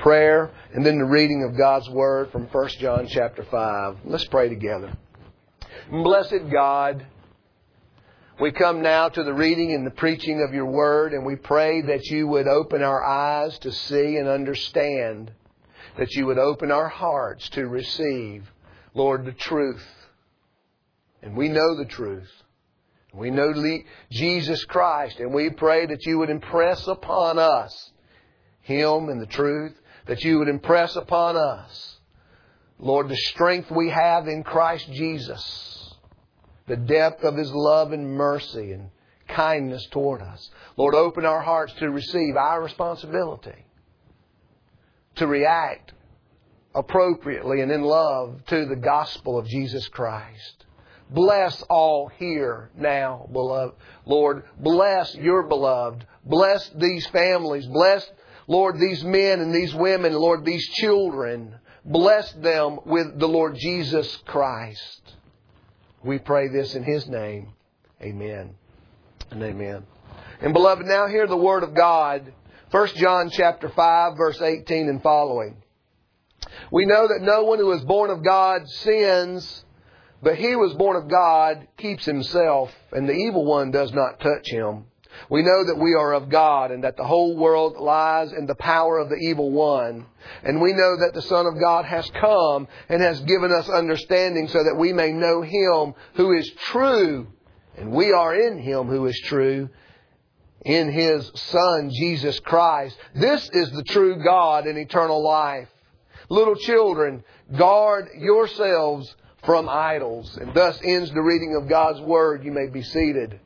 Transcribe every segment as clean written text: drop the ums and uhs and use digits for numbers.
prayer and then the reading of God's Word from 1 John chapter 5. Let's pray together. Blessed God, we come now to the reading and the preaching of Your Word, and we pray that You would open our eyes to see and understand, that You would open our hearts to receive, Lord, the truth. And we know the truth. We know Jesus Christ, and we pray that You would impress upon us Him and the truth, that You would impress upon us, Lord, the strength we have in Christ Jesus, the depth of His love and mercy and kindness toward us. Lord, open our hearts to receive our responsibility, to react appropriately and in love to the gospel of Jesus Christ. Bless all here now, beloved. Lord, bless Your beloved. Bless these families. Bless, Lord, these men and these women, Lord, these children. Bless them with the Lord Jesus Christ. We pray this in His name. Amen and amen. And beloved, now hear the Word of God. 1 John chapter 5, verse 18 and following. We know that no one who is born of God sins, but he who is born of God keeps himself, and the evil one does not touch him. We know that we are of God, and that the whole world lies in the power of the evil one. And we know that the Son of God has come and has given us understanding so that we may know Him who is true. And we are in Him who is true, in His Son, Jesus Christ. This is the true God and eternal life. Little children, guard yourselves from idols. And thus ends the reading of God's Word. You may be seated.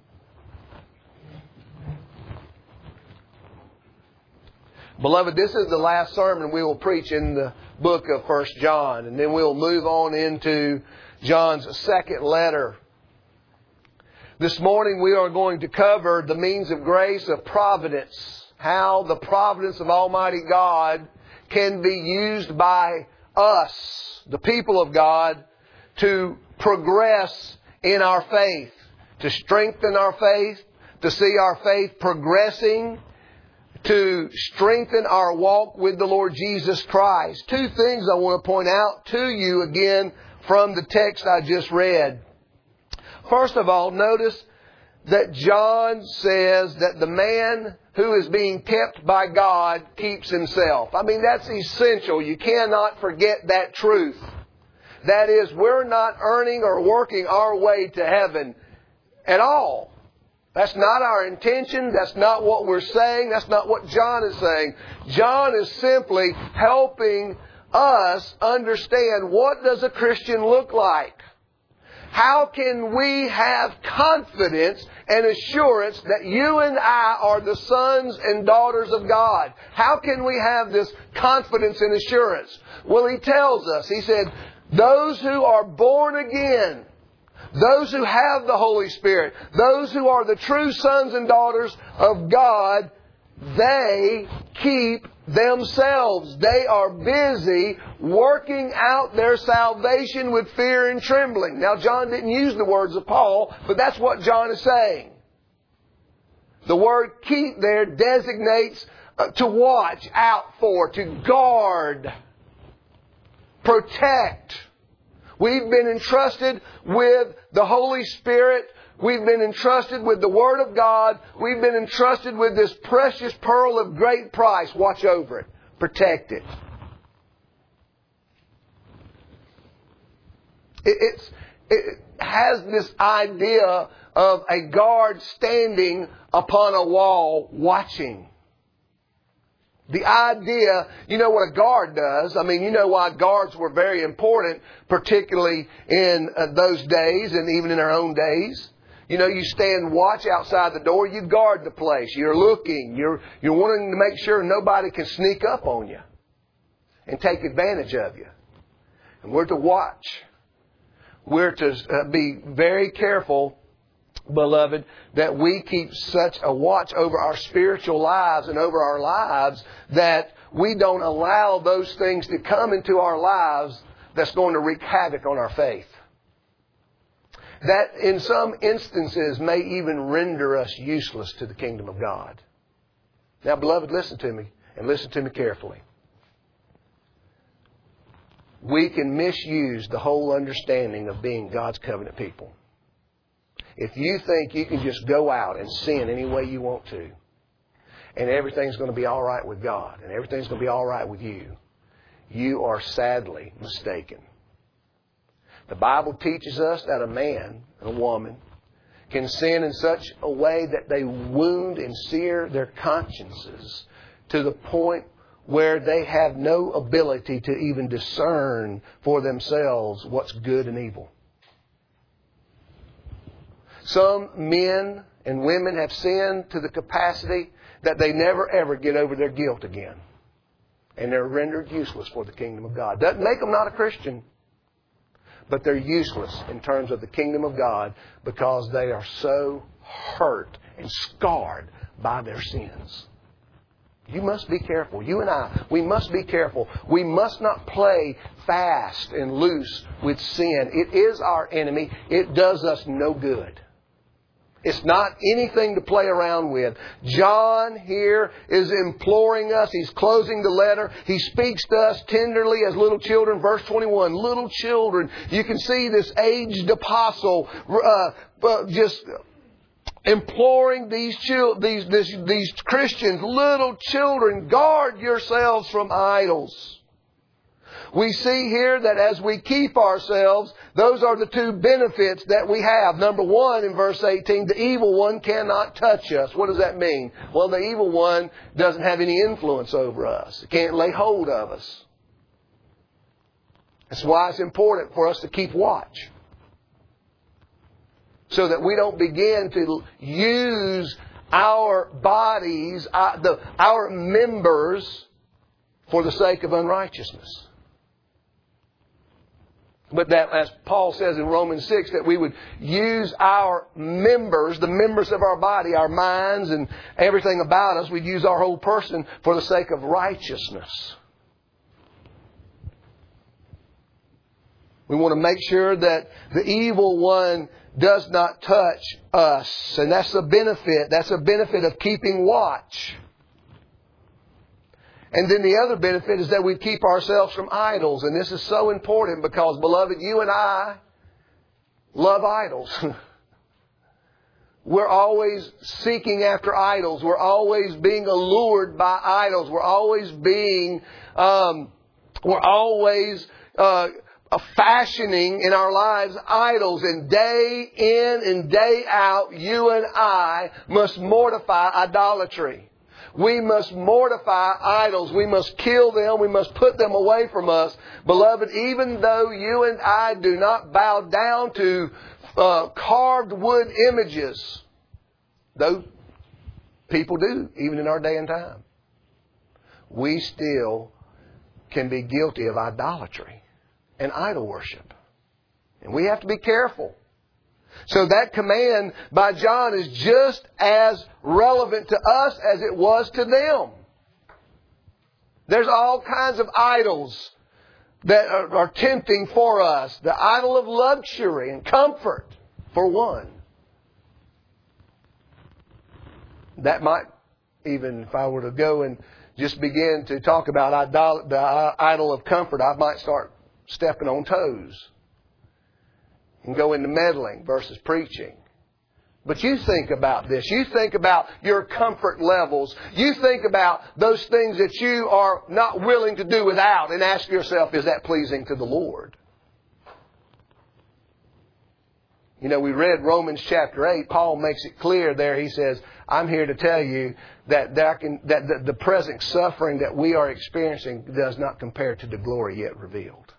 Beloved, this is the last sermon we will preach in the book of 1 John. And then we'll move on into John's second letter. This morning we are going to cover the means of grace of providence. How the providence of Almighty God can be used by us, the people of God, to progress in our faith, to strengthen our faith, to see our faith progressing, to strengthen our walk with the Lord Jesus Christ. Two things I want to point out to you again from the text I just read. First of all, notice that John says that the man who is being kept by God keeps himself. I mean, that's essential. You cannot forget that truth. That is, we're not earning or working our way to heaven at all. That's not our intention. That's not what we're saying. That's not what John is saying. John is simply helping us understand, what does a Christian look like? How can we have confidence and assurance that you and I are the sons and daughters of God? How can we have this confidence and assurance? Well, he tells us, he said, those who are born again, those who have the Holy Spirit, those who are the true sons and daughters of God, they keep themselves. They are busy working out their salvation with fear and trembling. Now, John didn't use the words of Paul, but that's what John is saying. The word keep there designates to watch out for, to guard, protect. We've been entrusted with the Holy Spirit. We've been entrusted with the Word of God. We've been entrusted with this precious pearl of great price. Watch over it. Protect it. It has this idea of a guard standing upon a wall watching. The idea, you know what a guard does. I mean, you know why guards were very important, particularly in those days and even in our own days. You know, you stand watch outside the door, you guard the place. You're looking, you're wanting to make sure nobody can sneak up on you and take advantage of you. And we're to watch. We're to be very careful, beloved, that we keep such a watch over our spiritual lives and over our lives that we don't allow those things to come into our lives that's going to wreak havoc on our faith. That in some instances may even render us useless to the kingdom of God. Now, beloved, listen to me, and listen to me carefully. we can misuse the whole understanding of being God's covenant people. If you think you can just go out and sin any way you want to, and everything's going to be all right with God, and everything's going to be all right with you, you are sadly mistaken. The Bible teaches us that a man and a woman can sin in such a way that they wound and sear their consciences to the point where they have no ability to even discern for themselves what's good and evil. Some men and women have sinned to the capacity that they never ever get over their guilt again. And they're rendered useless for the kingdom of God. Doesn't make them not a Christian, but they're useless in terms of the kingdom of God because they are so hurt and scarred by their sins. You must be careful. You and I, we must be careful. We must not play fast and loose with sin. It is our enemy. It does us no good. It's not anything to play around with. John here is imploring us. He's closing the letter. He speaks to us tenderly as little children. Verse 21, little children. You can see this aged apostle just imploring these Christians, little children, guard yourselves from idols. We see here that as we keep ourselves, those are the two benefits that we have. Number one, in verse 18, the evil one cannot touch us. What does that mean? Well, the evil one doesn't have any influence over us. It can't lay hold of us. That's why it's important for us to keep watch, so that we don't begin to use our bodies, our members, for the sake of unrighteousness. But that, as Paul says in Romans 6, that we would use our members, the members of our body, our minds and everything about us, we'd use our whole person for the sake of righteousness. We want to make sure that the evil one does not touch us. And that's the benefit. That's a benefit of keeping watch. And then the other benefit is that we keep ourselves from idols. And this is so important because, beloved, you and I love idols. We're always seeking after idols. We're always being allured by idols. We're always fashioning in our lives idols. And day in and day out, you and I must mortify idolatry. We must mortify idols. We must kill them. We must put them away from us. Beloved, even though you and I do not bow down to carved wood images, though people do, even in our day and time, we still can be guilty of idolatry and idol worship. And we have to be careful. So that command by John is just as relevant to us as it was to them. There's all kinds of idols that are tempting for us. The idol of luxury and comfort, for one. That might, even if I were to go and just begin to talk about the idol of comfort, I might start stepping on toes and go into meddling versus preaching. But you think about this. You think about your comfort levels. You think about those things that you are not willing to do without and ask yourself, is that pleasing to the Lord? You know, we read Romans chapter 8. Paul makes it clear there. He says, I'm here to tell you that the present suffering that we are experiencing does not compare to the glory yet revealed.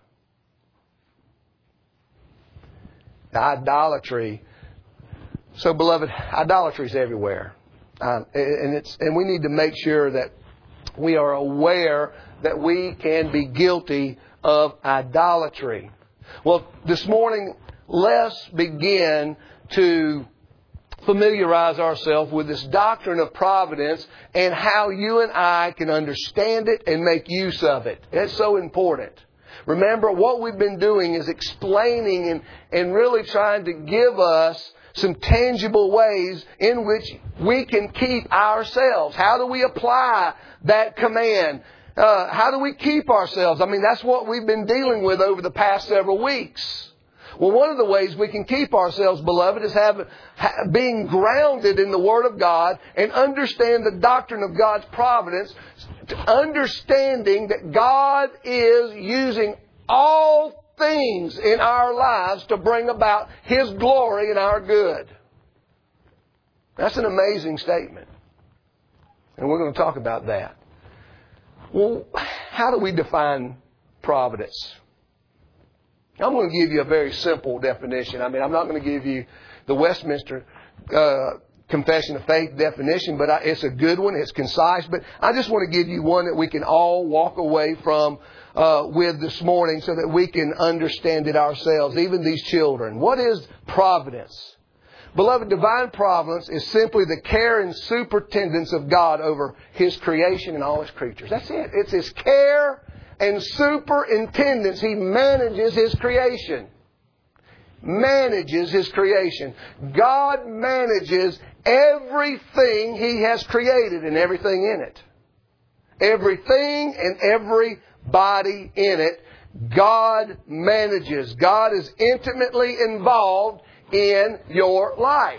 Idolatry. So, beloved, idolatry is everywhere. And we need to make sure that we are aware that we can be guilty of idolatry. Well, this morning, let's begin to familiarize ourselves with this doctrine of providence and how you and I can understand it and make use of it. It's so important. Remember, what we've been doing is explaining and really trying to give us some tangible ways in which we can keep ourselves. How do we apply that command? How do we keep ourselves? I mean, that's what we've been dealing with over the past several weeks. Well, one of the ways we can keep ourselves, beloved, is being grounded in the Word of God and understand the doctrine of God's providence, understanding that God is using all things in our lives to bring about His glory and our good. That's an amazing statement. And we're going to talk about that. Well, how do we define providence? I'm going to give you a very simple definition. I mean, I'm not going to give you the Westminster Confession of Faith definition, but it's a good one. It's concise. But I just want to give you one that we can all walk away from with this morning so that we can understand it ourselves, even these children. What is providence? Beloved, divine providence is simply the care and superintendence of God over His creation and all His creatures. That's it. It's His care and superintendence. He manages His creation. Manages His creation. God manages everything He has created and everything in it. Everything and everybody in it, God manages. God is intimately involved in your life.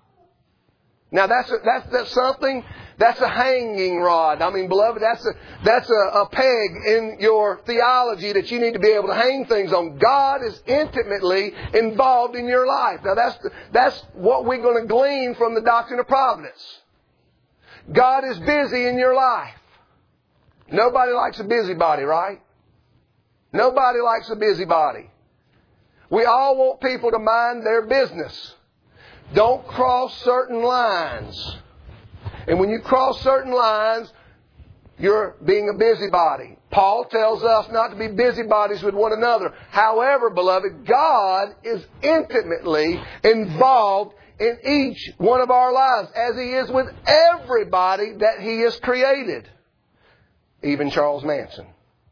Now that's something, that's a hanging rod. I mean, beloved, that's a peg in your theology that you need to be able to hang things on. God is intimately involved in your life. Now that's what we're going to glean from the doctrine of providence. God is busy in your life. Nobody likes a busybody, right? Nobody likes a busybody. We all want people to mind their business. Don't cross certain lines. And when you cross certain lines, you're being a busybody. Paul tells us not to be busybodies with one another. However, beloved, God is intimately involved in each one of our lives, as He is with everybody that He has created. Even Charles Manson.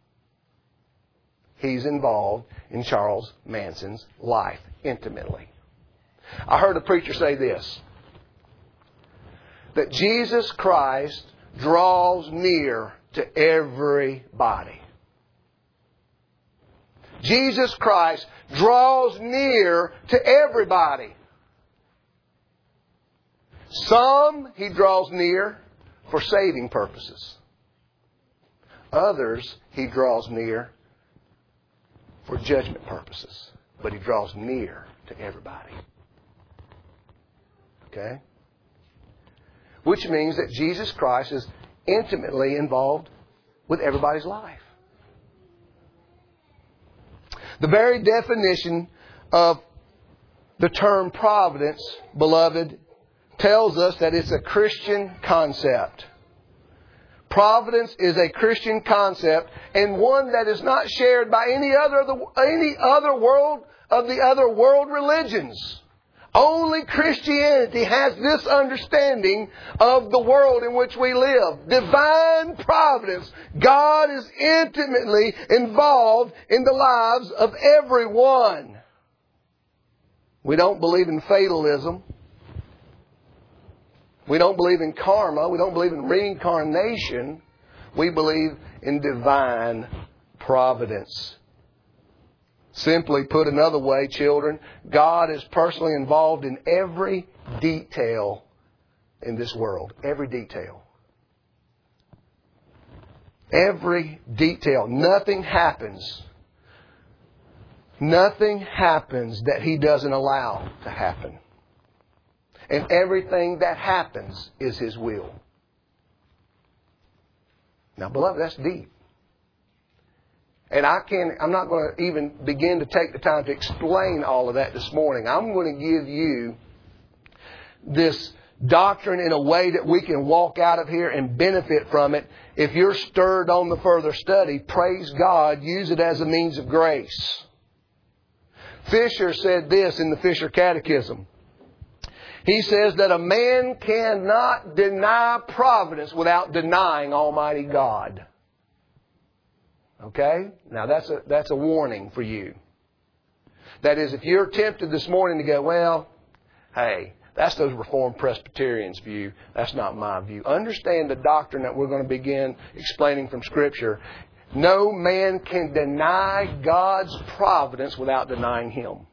He's involved in Charles Manson's life intimately. I heard a preacher say this, that Jesus Christ draws near to everybody. Jesus Christ draws near to everybody. Some He draws near for saving purposes. Others He draws near for judgment purposes. But He draws near to everybody. Okay? Which means that Jesus Christ is intimately involved with everybody's life. The very definition of the term providence, beloved, tells us that it's a Christian concept. Providence is a Christian concept, and one that is not shared by any other world religions. Only Christianity has this understanding of the world in which we live. Divine providence. God is intimately involved in the lives of everyone. We don't believe in fatalism. We don't believe in karma. We don't believe in reincarnation. We believe in divine providence. Simply put another way, children, God is personally involved in every detail in this world. Every detail. Every detail. Nothing happens. Nothing happens that He doesn't allow to happen. And everything that happens is His will. Now, beloved, that's deep. And I'm not going to even begin to take the time to explain all of that this morning. I'm going to give you this doctrine in a way that we can walk out of here and benefit from it. If you're stirred on the further study, praise God, use it as a means of grace. Fisher said this in the Fisher Catechism. He says that a man cannot deny providence without denying Almighty God. Okay? Now that's a warning for you. That is, if you're tempted this morning to go, well, hey, That's those Reformed Presbyterians' view. That's not my view. Understand the doctrine that we're going to begin explaining from Scripture. No man can deny God's providence without denying Him.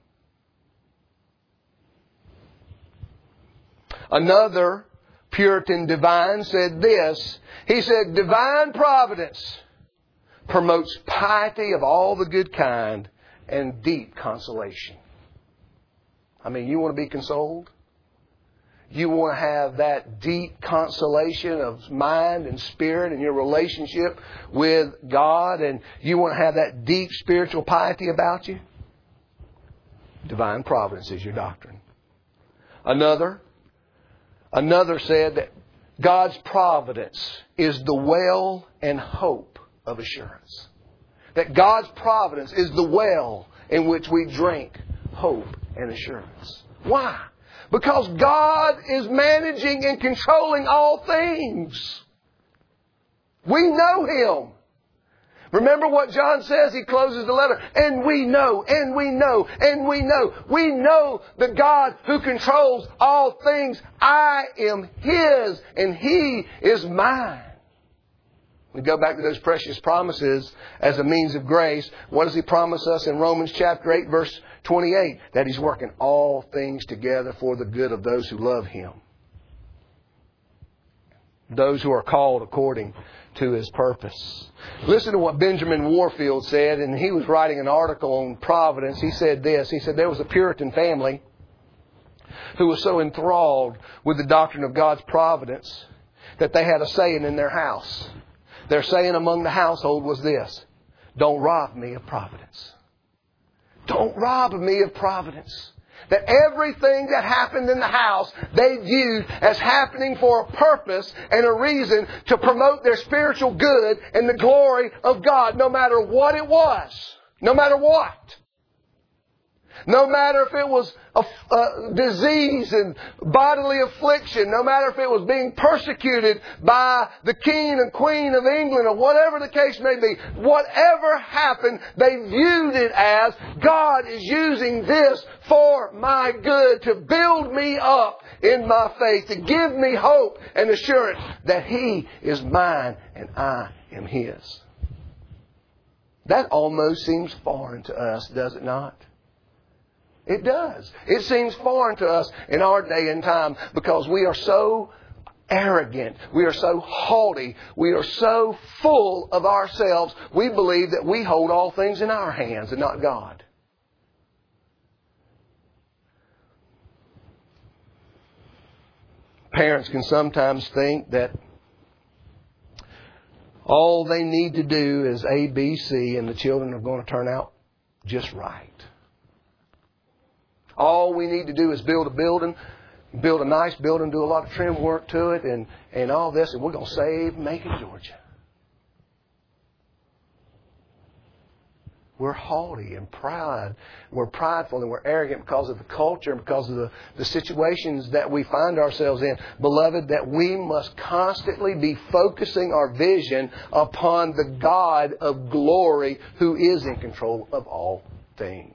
Another Puritan divine said this. He said, divine providence promotes piety of all the good kind and deep consolation. I mean, you want to be consoled? You want to have that deep consolation of mind and spirit in your relationship with God, and you want to have that deep spiritual piety about you? Divine providence is your doctrine. Another said that God's providence is the well and hope of assurance. That God's providence is the well in which we drink hope and assurance. Why? Because God is managing and controlling all things. We know Him. Remember what John says? He closes the letter. And we know, and we know, and we know. We know the God who controls all things. I am His and He is mine. We go back to those precious promises as a means of grace. What does He promise us in Romans chapter 8 verse 28? That He's working all things together for the good of those who love Him. Those who are called according to His purpose. Listen to what Benjamin Warfield said, and he was writing an article on providence. He said this. He said there was a Puritan family who was so enthralled with the doctrine of God's providence that they had a saying in their house. Their saying among the household was this: don't rob me of providence. Don't rob me of providence. That everything that happened in the house they viewed as happening for a purpose and a reason to promote their spiritual good and the glory of God, no matter what it was. No matter what. No matter if it was a disease and bodily affliction, no matter if it was being persecuted by the king and queen of England or whatever the case may be, whatever happened, they viewed it as God is using this for my good, to build me up in my faith, to give me hope and assurance that He is mine and I am His. That almost seems foreign to us, does it not? It does. It seems foreign to us in our day and time because we are so arrogant. We are so haughty. We are so full of ourselves. We believe that we hold all things in our hands and not God. Parents can sometimes think that all they need to do is A, B, C, and the children are going to turn out just right. All we need to do is build a building, build a nice building, do a lot of trim work to it, and all this, and we're going to save Macon, Georgia. We're haughty and proud. We're prideful and we're arrogant because of the culture and because of the situations that we find ourselves in. Beloved, that we must constantly be focusing our vision upon the God of glory who is in control of all things.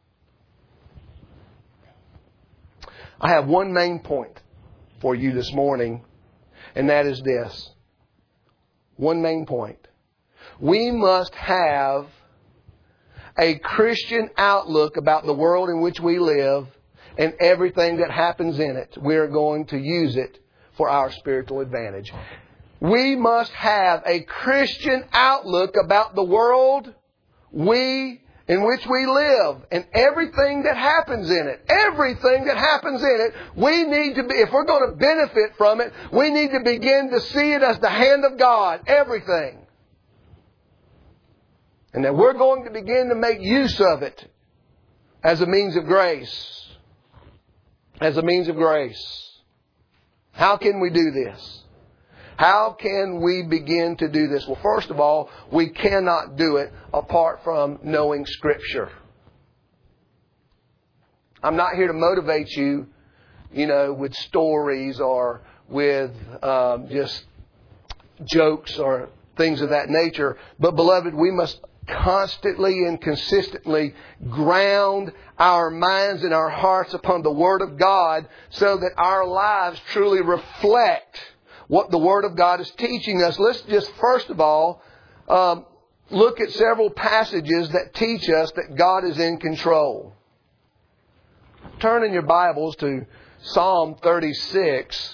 I have one main point for you this morning, and that is this. One main point. We must have a Christian outlook about the world in which we live and everything that happens in it. We are going to use it for our spiritual advantage. We must have a Christian outlook about the world in which we live and everything that happens in it. Everything that happens in it, we need to be, if we're going to benefit from it, we need to begin to see it as the hand of God. Everything. And that we're going to begin to make use of it as a means of grace. As a means of grace. How can we do this? How can we begin to do this? Well, first of all, we cannot do it apart from knowing Scripture. I'm not here to motivate you, with stories or with just jokes or things of that nature. But beloved, we must constantly and consistently ground our minds and our hearts upon the Word of God so that our lives truly reflect what the Word of God is teaching us. Let's just first of all look at several passages that teach us that God is in control. Turn in your Bibles to Psalm 36.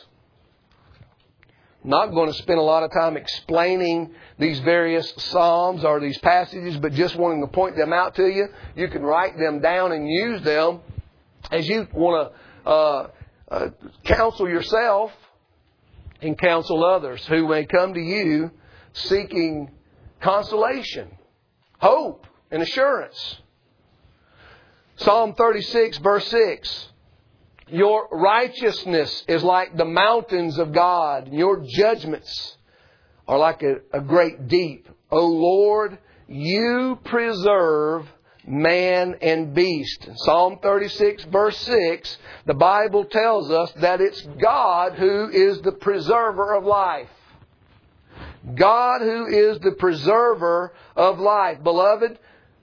Not going to spend a lot of time explaining these various psalms or these passages, but just wanting to point them out to you. You can write them down and use them as you want to counsel yourself and counsel others who may come to you seeking consolation, hope, and assurance. Psalm 36, verse 6. Your righteousness is like the mountains of God. Your judgments are like a great deep. O Lord, you preserve man and beast. Psalm 36, verse 6, the Bible tells us that it's God who is the preserver of life. God who is the preserver of life. Beloved,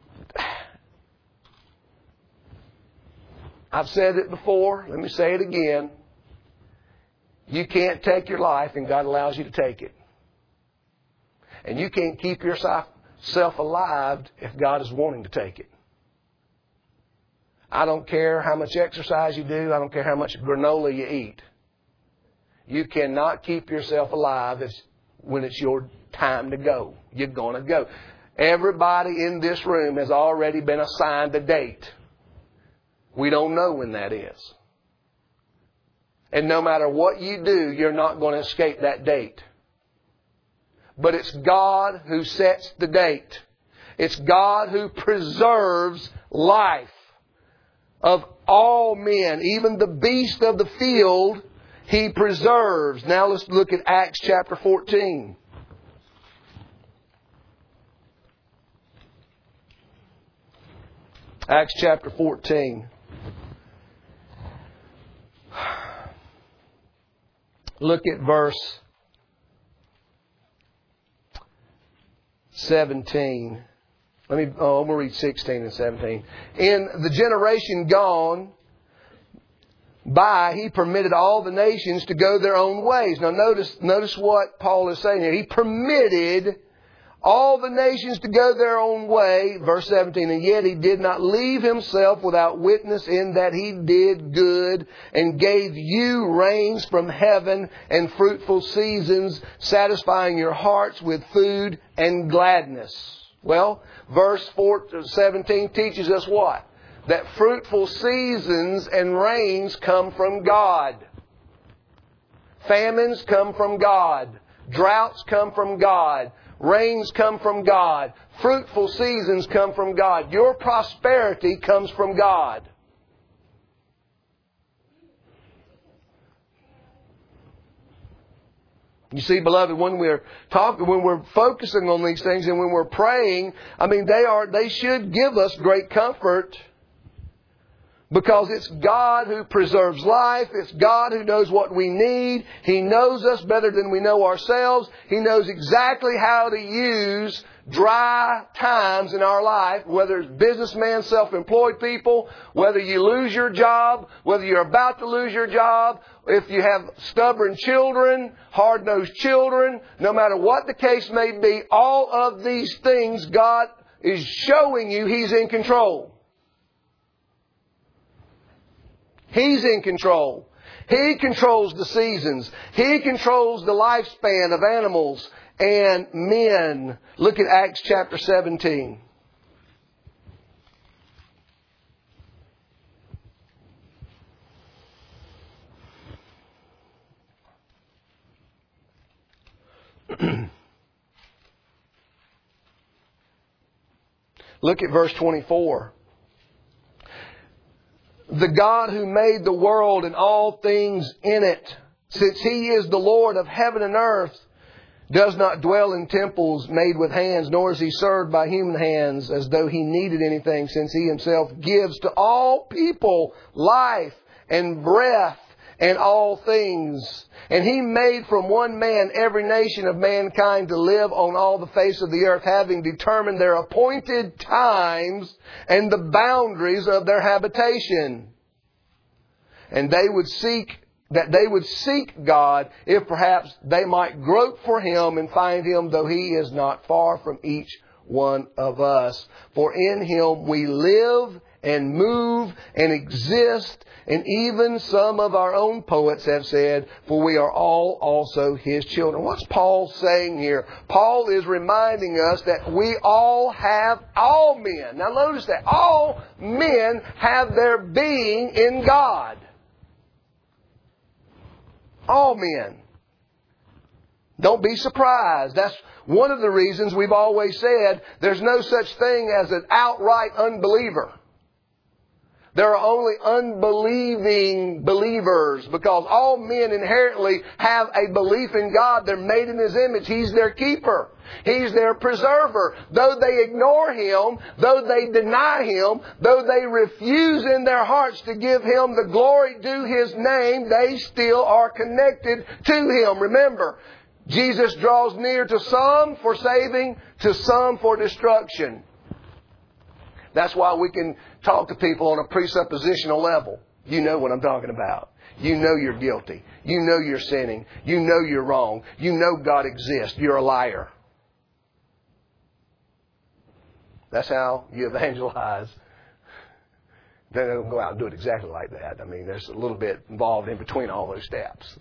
I've said it before. Let me say it again. You can't take your life and God allows you to take it. And you can't keep yourself alive if God is wanting to take it. I don't care how much exercise you do. I don't care how much granola you eat. You cannot keep yourself alive when it's your time to go. You're going to go. Everybody in this room has already been assigned a date. We don't know when that is. And no matter what you do, you're not going to escape that date. But it's God who sets the date. It's God who preserves life of all men. Even the beast of the field, He preserves. Now let's look at Acts chapter 14. Acts chapter 14. Look at verse 17. I'm going to read 16 and 17. In the generation gone by, He permitted all the nations to go their own ways. Now notice what Paul is saying here. He permitted all the nations to go their own way. Verse 17, and yet He did not leave Himself without witness in that He did good and gave you rains from heaven and fruitful seasons, satisfying your hearts with food and gladness. Well, verse 17 teaches us what? That fruitful seasons and rains come from God. Famines come from God. Droughts come from God. Rains come from God. Fruitful seasons come from God. Your prosperity comes from God. You see, beloved, when we're focusing on these things and when we're praying, they should give us great comfort. Because it's God who preserves life. It's God who knows what we need. He knows us better than we know ourselves. He knows exactly how to use dry times in our life, whether it's businessmen, self-employed people, whether you lose your job, whether you're about to lose your job, if you have stubborn children, hard-nosed children, no matter what the case may be, all of these things God is showing you He's in control. He's in control. He controls the seasons. He controls the lifespan of animals and men. Look at Acts chapter 17. Look at verse 24. The God who made the world and all things in it, since He is the Lord of heaven and earth, does not dwell in temples made with hands, nor is He served by human hands as though He needed anything, since He Himself gives to all people life and breath and all things. And He made from one man every nation of mankind to live on all the face of the earth, having determined their appointed times and the boundaries of their habitation. And they would seek God, if perhaps they might grope for Him and find Him, though He is not far from each one of us. For in Him we live and move and exist, and even some of our own poets have said, for we are all also His children. What's Paul saying here? Paul is reminding us that we all men. Now notice that all men have their being in God. All men. Don't be surprised. That's one of the reasons we've always said there's no such thing as an outright unbeliever. There are only unbelieving believers, because all men inherently have a belief in God. They're made in His image. He's their keeper. He's their preserver. Though they ignore Him, though they deny Him, though they refuse in their hearts to give Him the glory due His name, they still are connected to Him. Remember, Jesus draws near to some for saving, to some for destruction. That's why we can talk to people on a presuppositional level. You know what I'm talking about. You know you're guilty. You know you're sinning. You know you're wrong. You know God exists. You're a liar. That's how you evangelize. Then they don't go out and do it exactly like that. I mean, there's a little bit involved in between all those steps.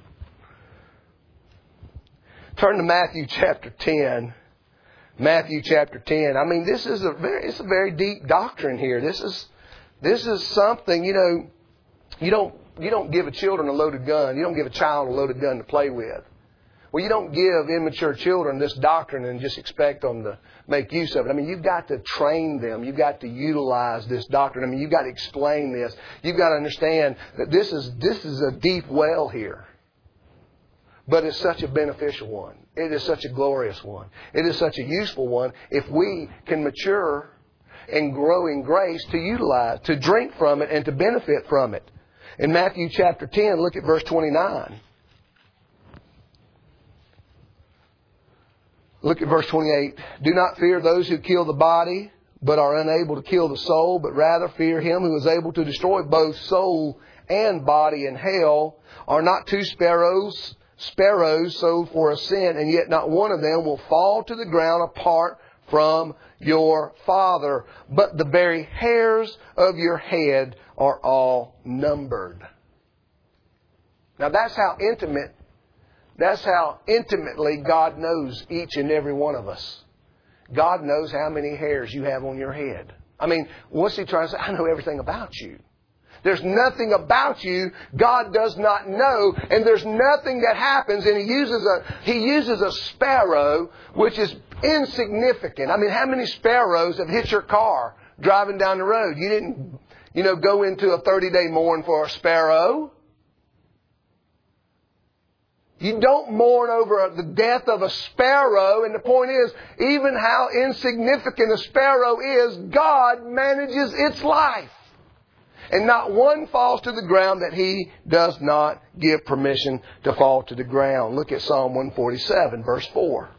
Turn to Matthew chapter 10. Matthew chapter 10. I mean, it's a very deep doctrine here. This is something, you don't give a children a loaded gun. You don't give a child a loaded gun to play with. Well, you don't give immature children this doctrine and just expect them to make use of it. I mean, you've got to train them. You've got to utilize this doctrine. I mean, you've got to explain this. You've got to understand that this is a deep well here. But it's such a beneficial one. It is such a glorious one. It is such a useful one if we can mature and grow in grace to utilize, to drink from it and to benefit from it. In Matthew chapter 10, look at verse 29. Look at verse 28. Do not fear those who kill the body, but are unable to kill the soul, but rather fear Him who is able to destroy both soul and body in hell. Are not two sparrows sold for a cent, and yet not one of them will fall to the ground apart from your Father. But the very hairs of your head are all numbered. Now that's how intimately God knows each and every one of us. God knows how many hairs you have on your head. I mean, what's He trying to say? I know everything about you. There's nothing about you God does not know, and there's nothing that happens. And He uses a sparrow, which is insignificant. I mean, how many sparrows have hit your car driving down the road? You didn't, go into a 30-day mourn for a sparrow. You don't mourn over the death of a sparrow. And the point is, even how insignificant a sparrow is, God manages its life. And not one falls to the ground that He does not give permission to fall to the ground. Look at Psalm 147, verse 4.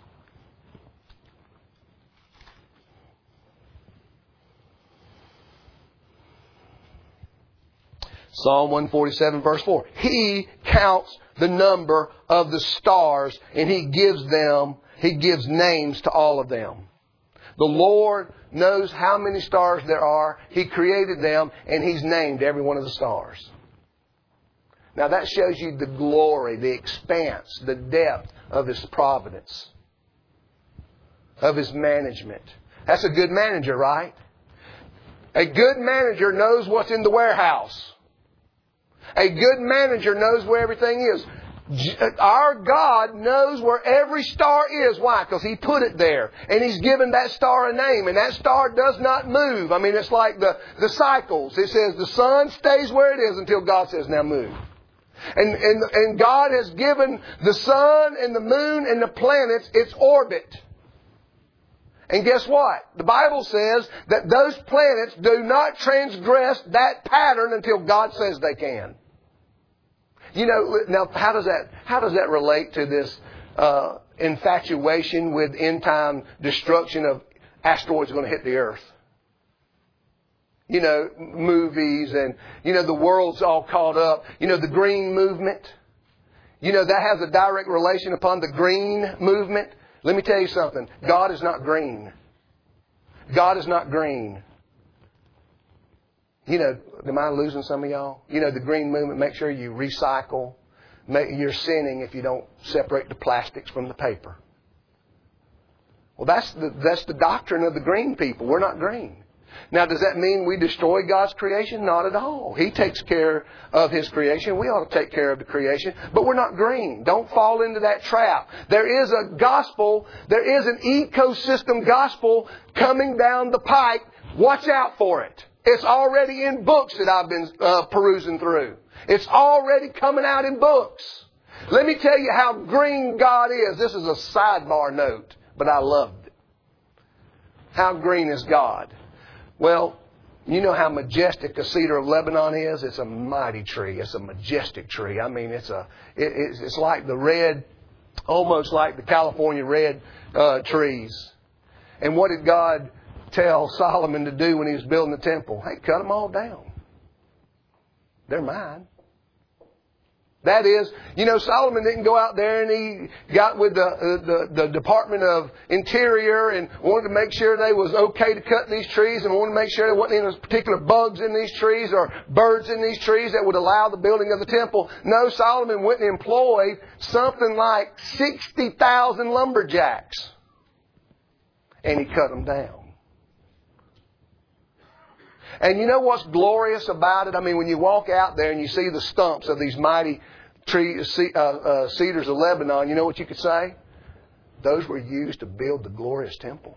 Psalm 147, verse 4. He counts the number of the stars, and He gives names to all of them. The Lord knows how many stars there are. He created them, and He's named every one of the stars. Now that shows you the glory, the expanse, the depth of His providence, of His management. That's a good manager, right? A good manager knows what's in the warehouse. A good manager knows where everything is. Our God knows where every star is. Why? Because He put it there. And He's given that star a name. And that star does not move. I mean, it's like the cycles. It says the sun stays where it is until God says, now move. And God has given the sun and the moon and the planets its orbit. And guess what? The Bible says that those planets do not transgress that pattern until God says they can. Now how does that relate to this infatuation with end time destruction of asteroids going to hit the earth? Movies and, the world's all caught up. The green movement. That has a direct relation upon the green movement. Let me tell you something. God is not green. God is not green. Am I losing some of y'all? The green movement, make sure you recycle. You're sinning if you don't separate the plastics from the paper. Well, that's the doctrine of the green people. We're not green. Now, does that mean we destroy God's creation? Not at all. He takes care of His creation. We ought to take care of the creation. But we're not green. Don't fall into that trap. There is a gospel. There is an ecosystem gospel coming down the pike. Watch out for it. It's already in books that I've been perusing through. It's already coming out in books. Let me tell you how green God is. This is a sidebar note, but I loved it. How green is God? Well, you know how majestic a cedar of Lebanon is? It's a mighty tree. It's a majestic tree. I mean, it's like the red, almost like the California red trees. And what did God tell Solomon to do when he was building the temple? Hey, cut them all down. They're mine. That is, Solomon didn't go out there and he got with the Department of Interior and wanted to make sure they was okay to cut these trees and wanted to make sure there wasn't any particular bugs in these trees or birds in these trees that would allow the building of the temple. No, Solomon went and employed something like 60,000 lumberjacks. And he cut them down. And you know what's glorious about it? I mean, when you walk out there and you see the stumps of these mighty cedars of Lebanon, you know what you could say? Those were used to build the glorious temple.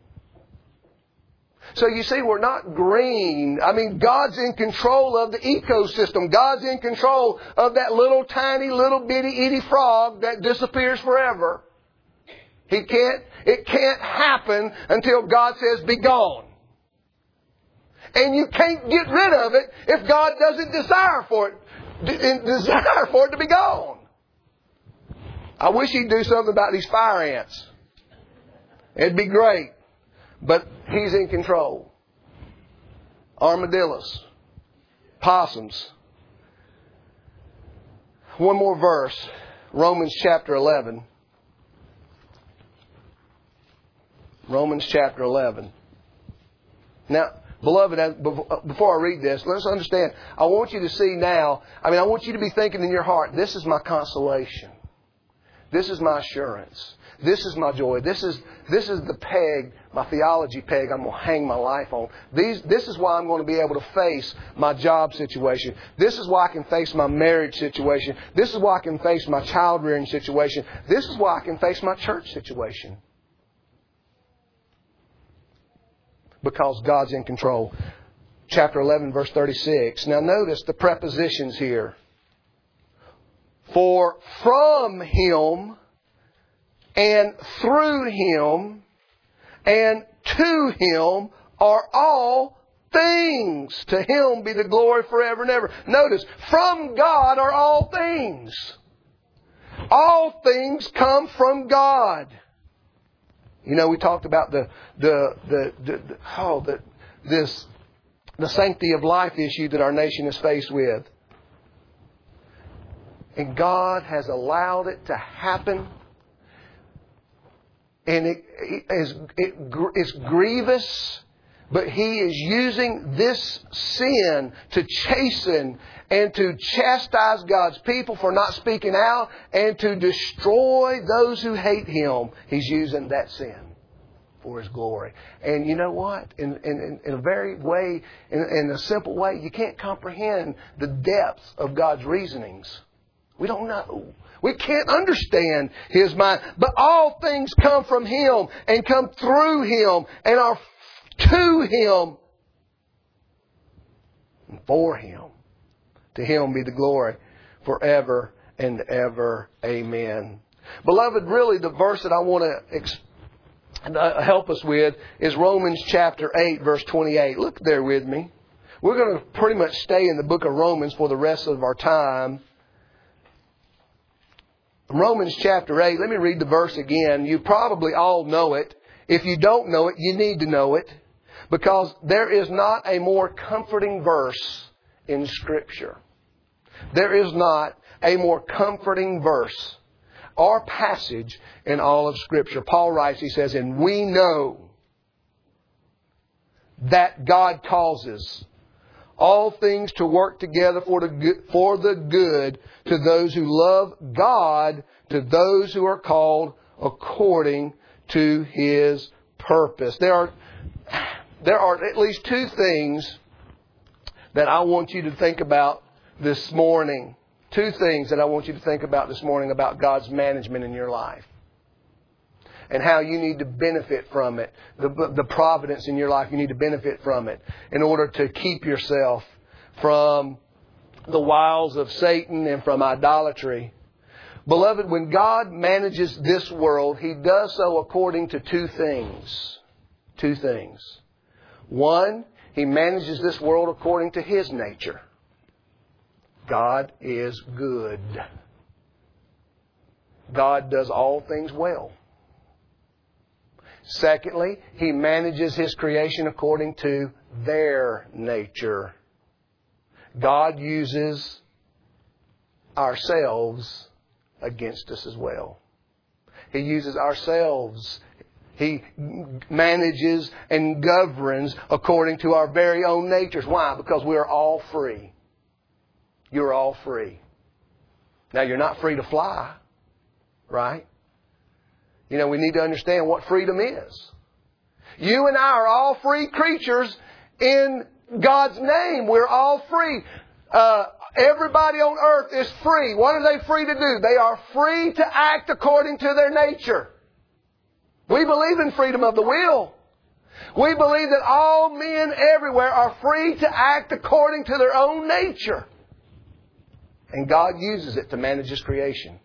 So you see, we're not green. I mean, God's in control of the ecosystem. God's in control of that little tiny, little bitty, itty frog that disappears forever. It can't happen until God says, be gone. And you can't get rid of it if God doesn't desire for it to be gone. I wish He'd do something about these fire ants. It'd be great. But He's in control. Armadillos. Possums. One more verse. Romans chapter 11. Romans chapter 11. Now, beloved, before I read this, let's understand. I want you to see now, I want you to be thinking in your heart, this is my consolation. This is my assurance. This is my joy. This is the peg, my theology peg I'm going to hang my life on. This is why I'm going to be able to face my job situation. This is why I can face my marriage situation. This is why I can face my child rearing situation. This is why I can face my church situation. Because God's in control. Chapter 11, verse 36. Now notice the prepositions here. For from Him and through Him and to Him are all things. To Him be the glory forever and ever. Notice, from God are all things. All things come from God. We talked about the sanctity of life issue that our nation is faced with. And God has allowed it to happen. And it's grievous, but He is using this sin to chasten and to chastise God's people for not speaking out and to destroy those who hate Him. He's using that sin for His glory. And you know what? In a very way, in a simple way, you can't comprehend the depth of God's reasonings. We don't know. We can't understand His mind. But all things come from Him and come through Him and are to Him and for Him. To Him be the glory forever and ever. Amen. Beloved, really the verse that I want to help us with is Romans chapter 8, verse 28. Look there with me. We're going to pretty much stay in the book of Romans for the rest of our time. Romans chapter 8, let me read the verse again. You probably all know it. If you don't know it, you need to know it. Because there is not a more comforting verse in Scripture. There is not a more comforting verse or passage in all of Scripture. Paul writes, he says, and we know that God causes all things to work together for the good to those who love God, to those who are called according to His purpose. There are at least two things that I want you to think about this morning. Two things that I want you to think about this morning about God's management in your life. And how you need to benefit from it. The providence in your life, you need to benefit from it in order to keep yourself from the wiles of Satan and from idolatry. Beloved, when God manages this world, He does so according to two things. Two things. One, He manages this world according to His nature. God is good. God does all things well. Secondly, He manages His creation according to their nature. God uses ourselves against us as well. He uses ourselves. He manages and governs according to our very own natures. Why? Because we are all free. You're all free. Now, you're not free to fly, right? You know, we need to understand what freedom is. You and I are all free creatures in God's name. We're all free. Everybody on earth is free. What are they free to do? They are free to act according to their nature. We believe in freedom of the will. We believe that all men everywhere are free to act according to their own nature. And God uses it to manage His creation.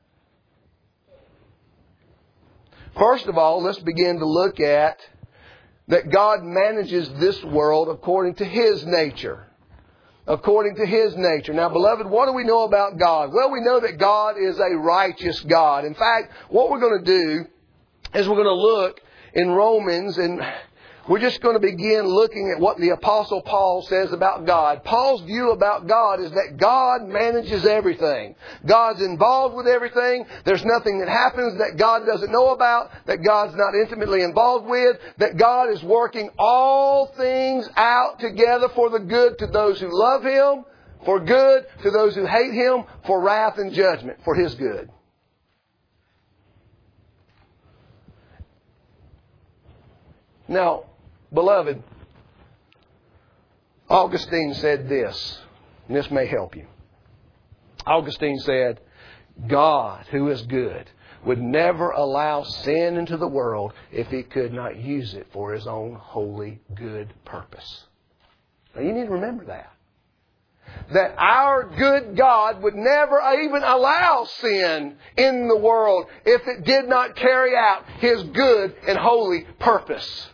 First of all, let's begin to look at that God manages this world according to His nature. According to His nature. Now, beloved, what do we know about God? Well, we know that God is a righteous God. In fact, what we're going to do is we're going to look in Romans, and we're just going to begin looking at what the Apostle Paul says about God. Paul's view about God is that God manages everything. God's involved with everything. There's nothing that happens that God doesn't know about, that God's not intimately involved with, that God is working all things out together for the good to those who love Him, for good to those who hate Him, for wrath and judgment, for His good. Now, beloved, Augustine said this, and this may help you. Augustine said, God, who is good, would never allow sin into the world if He could not use it for His own holy, good purpose. Now, you need to remember that. That our good God would never even allow sin in the world if it did not carry out His good and holy purpose.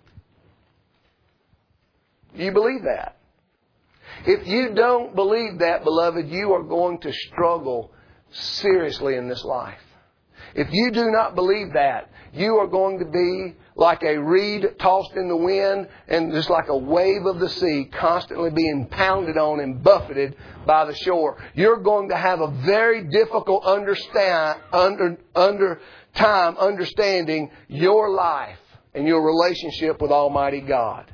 Do you believe that? If you don't believe that, beloved, you are going to struggle seriously in this life. If you do not believe that, you are going to be like a reed tossed in the wind and just like a wave of the sea constantly being pounded on and buffeted by the shore. You're going to have a very difficult time understanding your life and your relationship with Almighty God.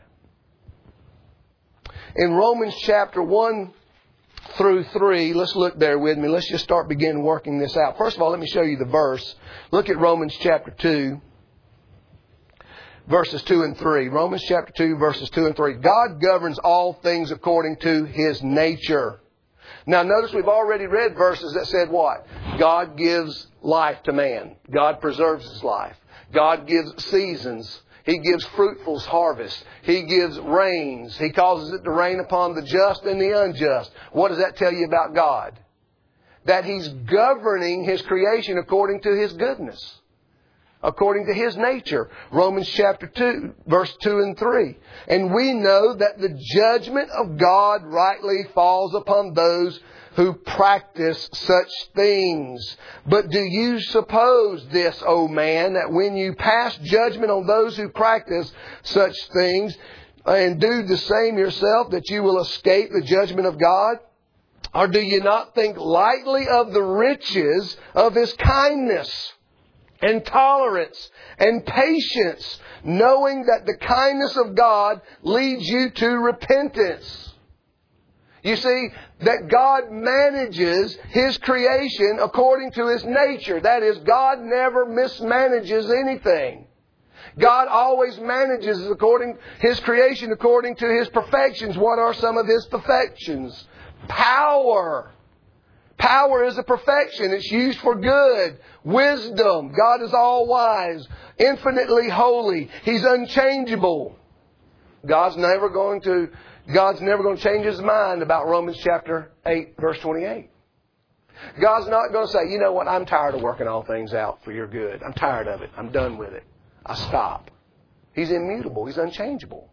In Romans chapter 1 through 3, let's look there with me. Let's just begin working this out. First of all, let me show you the verse. Look at Romans chapter 2, verses 2 and 3. Romans chapter 2, verses 2 and 3. God governs all things according to His nature. Now notice we've already read verses that said what? God gives life to man. God preserves his life. God gives seasons. He gives fruitful harvest. He gives rains. He causes it to rain upon the just and the unjust. What does that tell you about God? That He's governing His creation according to His goodness. According to His nature. Romans chapter 2, verse 2 and 3. And we know that the judgment of God rightly falls upon those who practice such things. But do you suppose this, O man, that when you pass judgment on those who practice such things and do the same yourself, that you will escape the judgment of God? Or do you not think lightly of the riches of His kindness and tolerance and patience, knowing that the kindness of God leads you to repentance? You see, that God manages His creation according to His nature. That is, God never mismanages anything. God always manages His creation according to His perfections. What are some of His perfections? Power. Power is a perfection. It's used for good. Wisdom. God is all wise. Infinitely holy. He's unchangeable. God's never going to change His mind about Romans chapter 8, verse 28. God's not going to say, you know what, I'm tired of working all things out for your good. I'm tired of it. I'm done with it. I stop. He's immutable. He's unchangeable.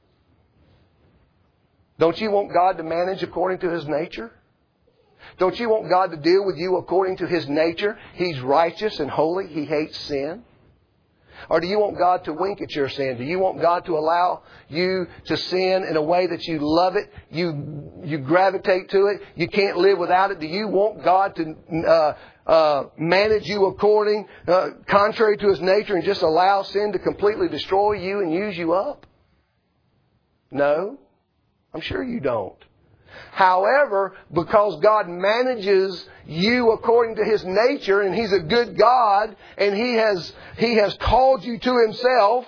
Don't you want God to manage according to His nature? Don't you want God to deal with you according to His nature? He's righteous and holy. He hates sin. Or do you want God to wink at your sin? Do you want God to allow you to sin in a way that you love it? You gravitate to it? You can't live without it? Do you want God to manage you according, contrary to His nature, and just allow sin to completely destroy you and use you up? No. I'm sure you don't. However, because God manages you according to His nature, and He's a good God, and He has called you to Himself,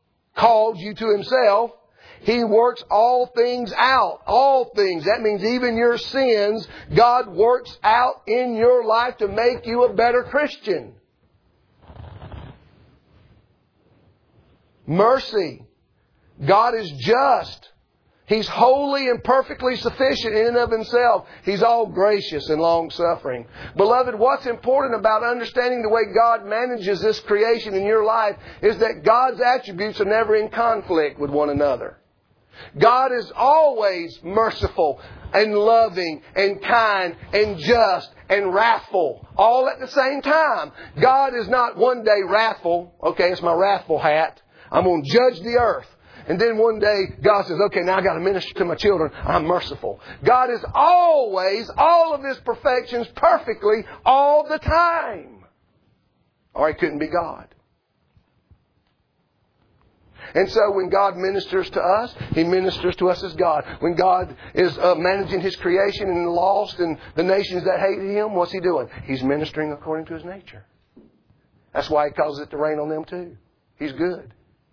He works all things out. All things. That means even your sins, God works out in your life to make you a better Christian. Mercy. God is just. He's holy and perfectly sufficient in and of Himself. He's all gracious and long-suffering. Beloved, what's important about understanding the way God manages this creation in your life is that God's attributes are never in conflict with one another. God is always merciful and loving and kind and just and wrathful all at the same time. God is not one day wrathful. Okay, it's my wrathful hat. I'm going to judge the earth. And then one day, God says, okay, now I got to minister to my children. I'm merciful. God is always, all of His perfections perfectly all the time. Or He couldn't be God. And so when God ministers to us, He ministers to us as God. When God is managing His creation and the lost and the nations that hate Him, what's He doing? He's ministering according to His nature. That's why He causes it to rain on them too. He's good.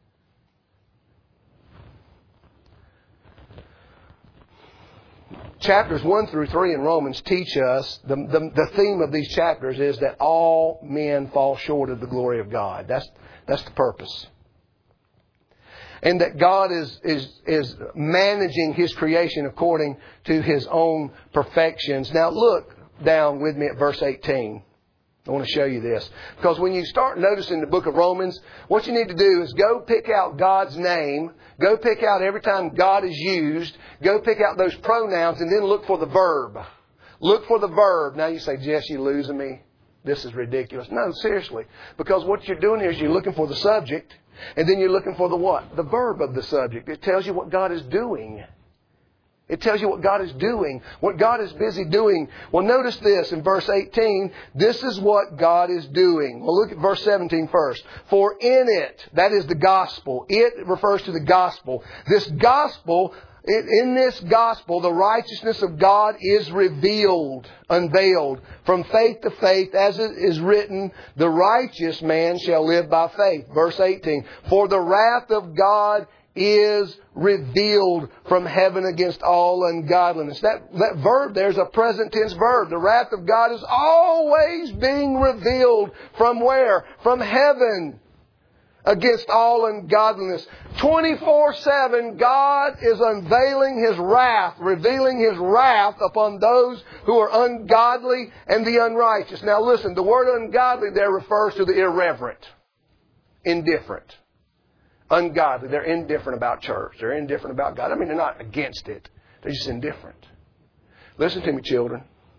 Chapters 1 through 3 in Romans teach us, the theme of these chapters is that all men fall short of the glory of God. That's the purpose. And that God is managing His creation according to His own perfections. Now look down with me at verse 18. I want to show you this. Because when you start noticing the book of Romans, what you need to do is go pick out God's name. Go pick out every time God is used. Go pick out those pronouns and then look for the verb. Look for the verb. Now you say, Jess, you losing me? This is ridiculous. No, seriously. Because what you're doing here is you're looking for the subject. And then you're looking for the what? The verb of the subject. It tells you what God is doing. It tells you what God is doing, what God is busy doing. Well, notice this in verse 18. This is what God is doing. Well, look at verse 17 first. For in it, that is the gospel. It refers to the gospel. This gospel, in this gospel, the righteousness of God is revealed, unveiled, from faith to faith, as it is written, the righteous man shall live by faith. Verse 18. For the wrath of God is revealed from heaven against all ungodliness. That verb there is a present tense verb. The wrath of God is always being revealed from where? From heaven against all ungodliness. 24/7 God is unveiling His wrath, revealing His wrath upon those who are ungodly and the unrighteous. Now listen, the word ungodly there refers to the irreverent, indifferent. Ungodly. They're indifferent about church. They're indifferent about God. I mean, they're not against it. They're just indifferent. Listen to me, children.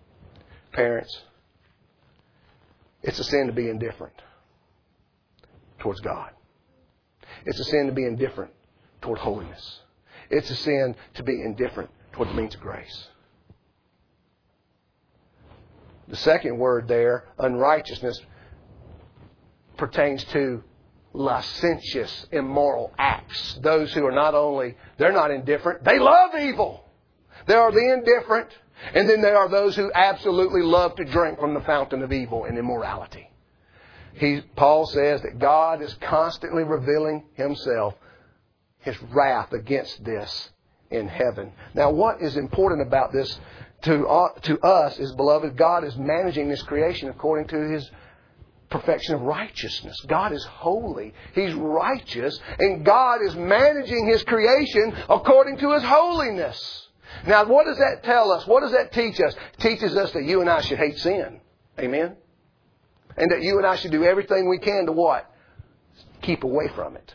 Parents, it's a sin to be indifferent towards God. It's a sin to be indifferent toward holiness. It's a sin to be indifferent toward the means of grace. The second word there, unrighteousness, pertains to licentious, immoral acts. Those who are not only, they're not indifferent, they love evil. There are the indifferent, and then there are those who absolutely love to drink from the fountain of evil and immorality. Paul says that God is constantly revealing Himself, His wrath against this in heaven. Now, what is important about this to us is, beloved, God is managing this creation according to His perfection of righteousness. God is holy. He's righteous. And God is managing His creation according to His holiness. Now, what does that tell us? What does that teach us? It teaches us that you and I should hate sin. Amen? And that you and I should do everything we can to what? Keep away from it.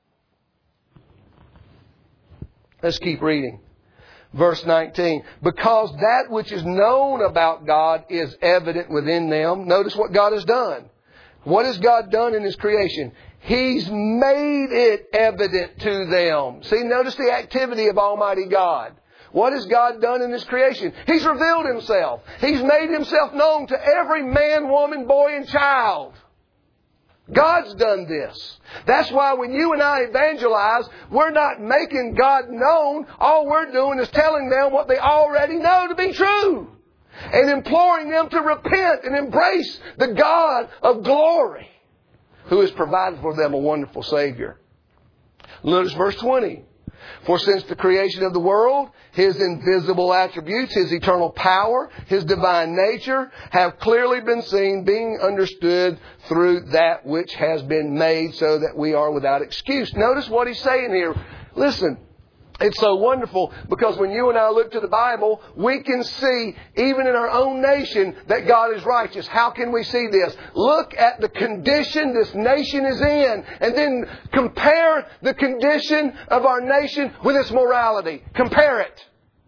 Let's keep reading. Verse 19. Because that which is known about God is evident within them. Notice what God has done. What has God done in His creation? He's made it evident to them. See, notice the activity of Almighty God. What has God done in His creation? He's revealed Himself. He's made Himself known to every man, woman, boy, and child. God's done this. That's why when you and I evangelize, we're not making God known. All we're doing is telling them what they already know to be true. And imploring them to repent and embrace the God of glory who has provided for them a wonderful Savior. Notice verse 20. For since the creation of the world, His invisible attributes, His eternal power, His divine nature have clearly been seen, being understood through that which has been made, so that we are without excuse. Notice what He's saying here. Listen, it's so wonderful because when you and I look to the Bible, we can see, even in our own nation, that God is righteous. How can we see this? Look at the condition this nation is in, and then compare the condition of our nation with its morality. Compare it.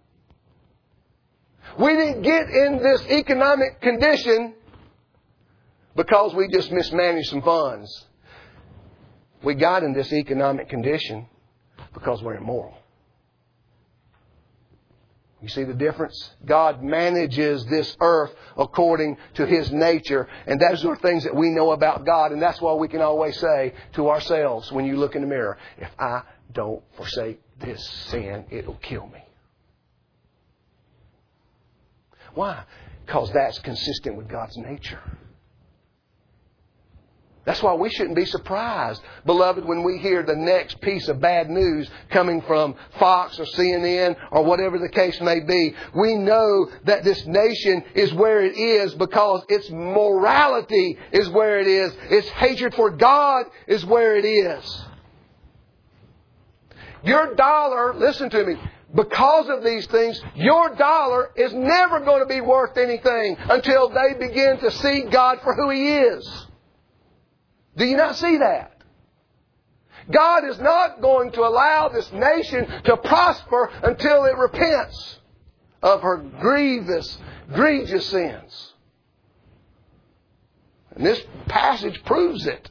We didn't get in this economic condition because we just mismanaged some funds. We got in this economic condition because we're immoral. You see the difference? God manages this earth according to His nature. And those are things that we know about God. And that's why we can always say to ourselves when you look in the mirror, if I don't forsake this sin, it'll kill me. Why? Because that's consistent with God's nature. That's why we shouldn't be surprised, beloved, when we hear the next piece of bad news coming from Fox or CNN or whatever the case may be. We know that this nation is where it is because its morality is where it is. Its hatred for God is where it is. Your dollar, listen to me, because of these things, your dollar is never going to be worth anything until they begin to see God for who He is. Do you not see that? God is not going to allow this nation to prosper until it repents of her egregious sins. And this passage proves it.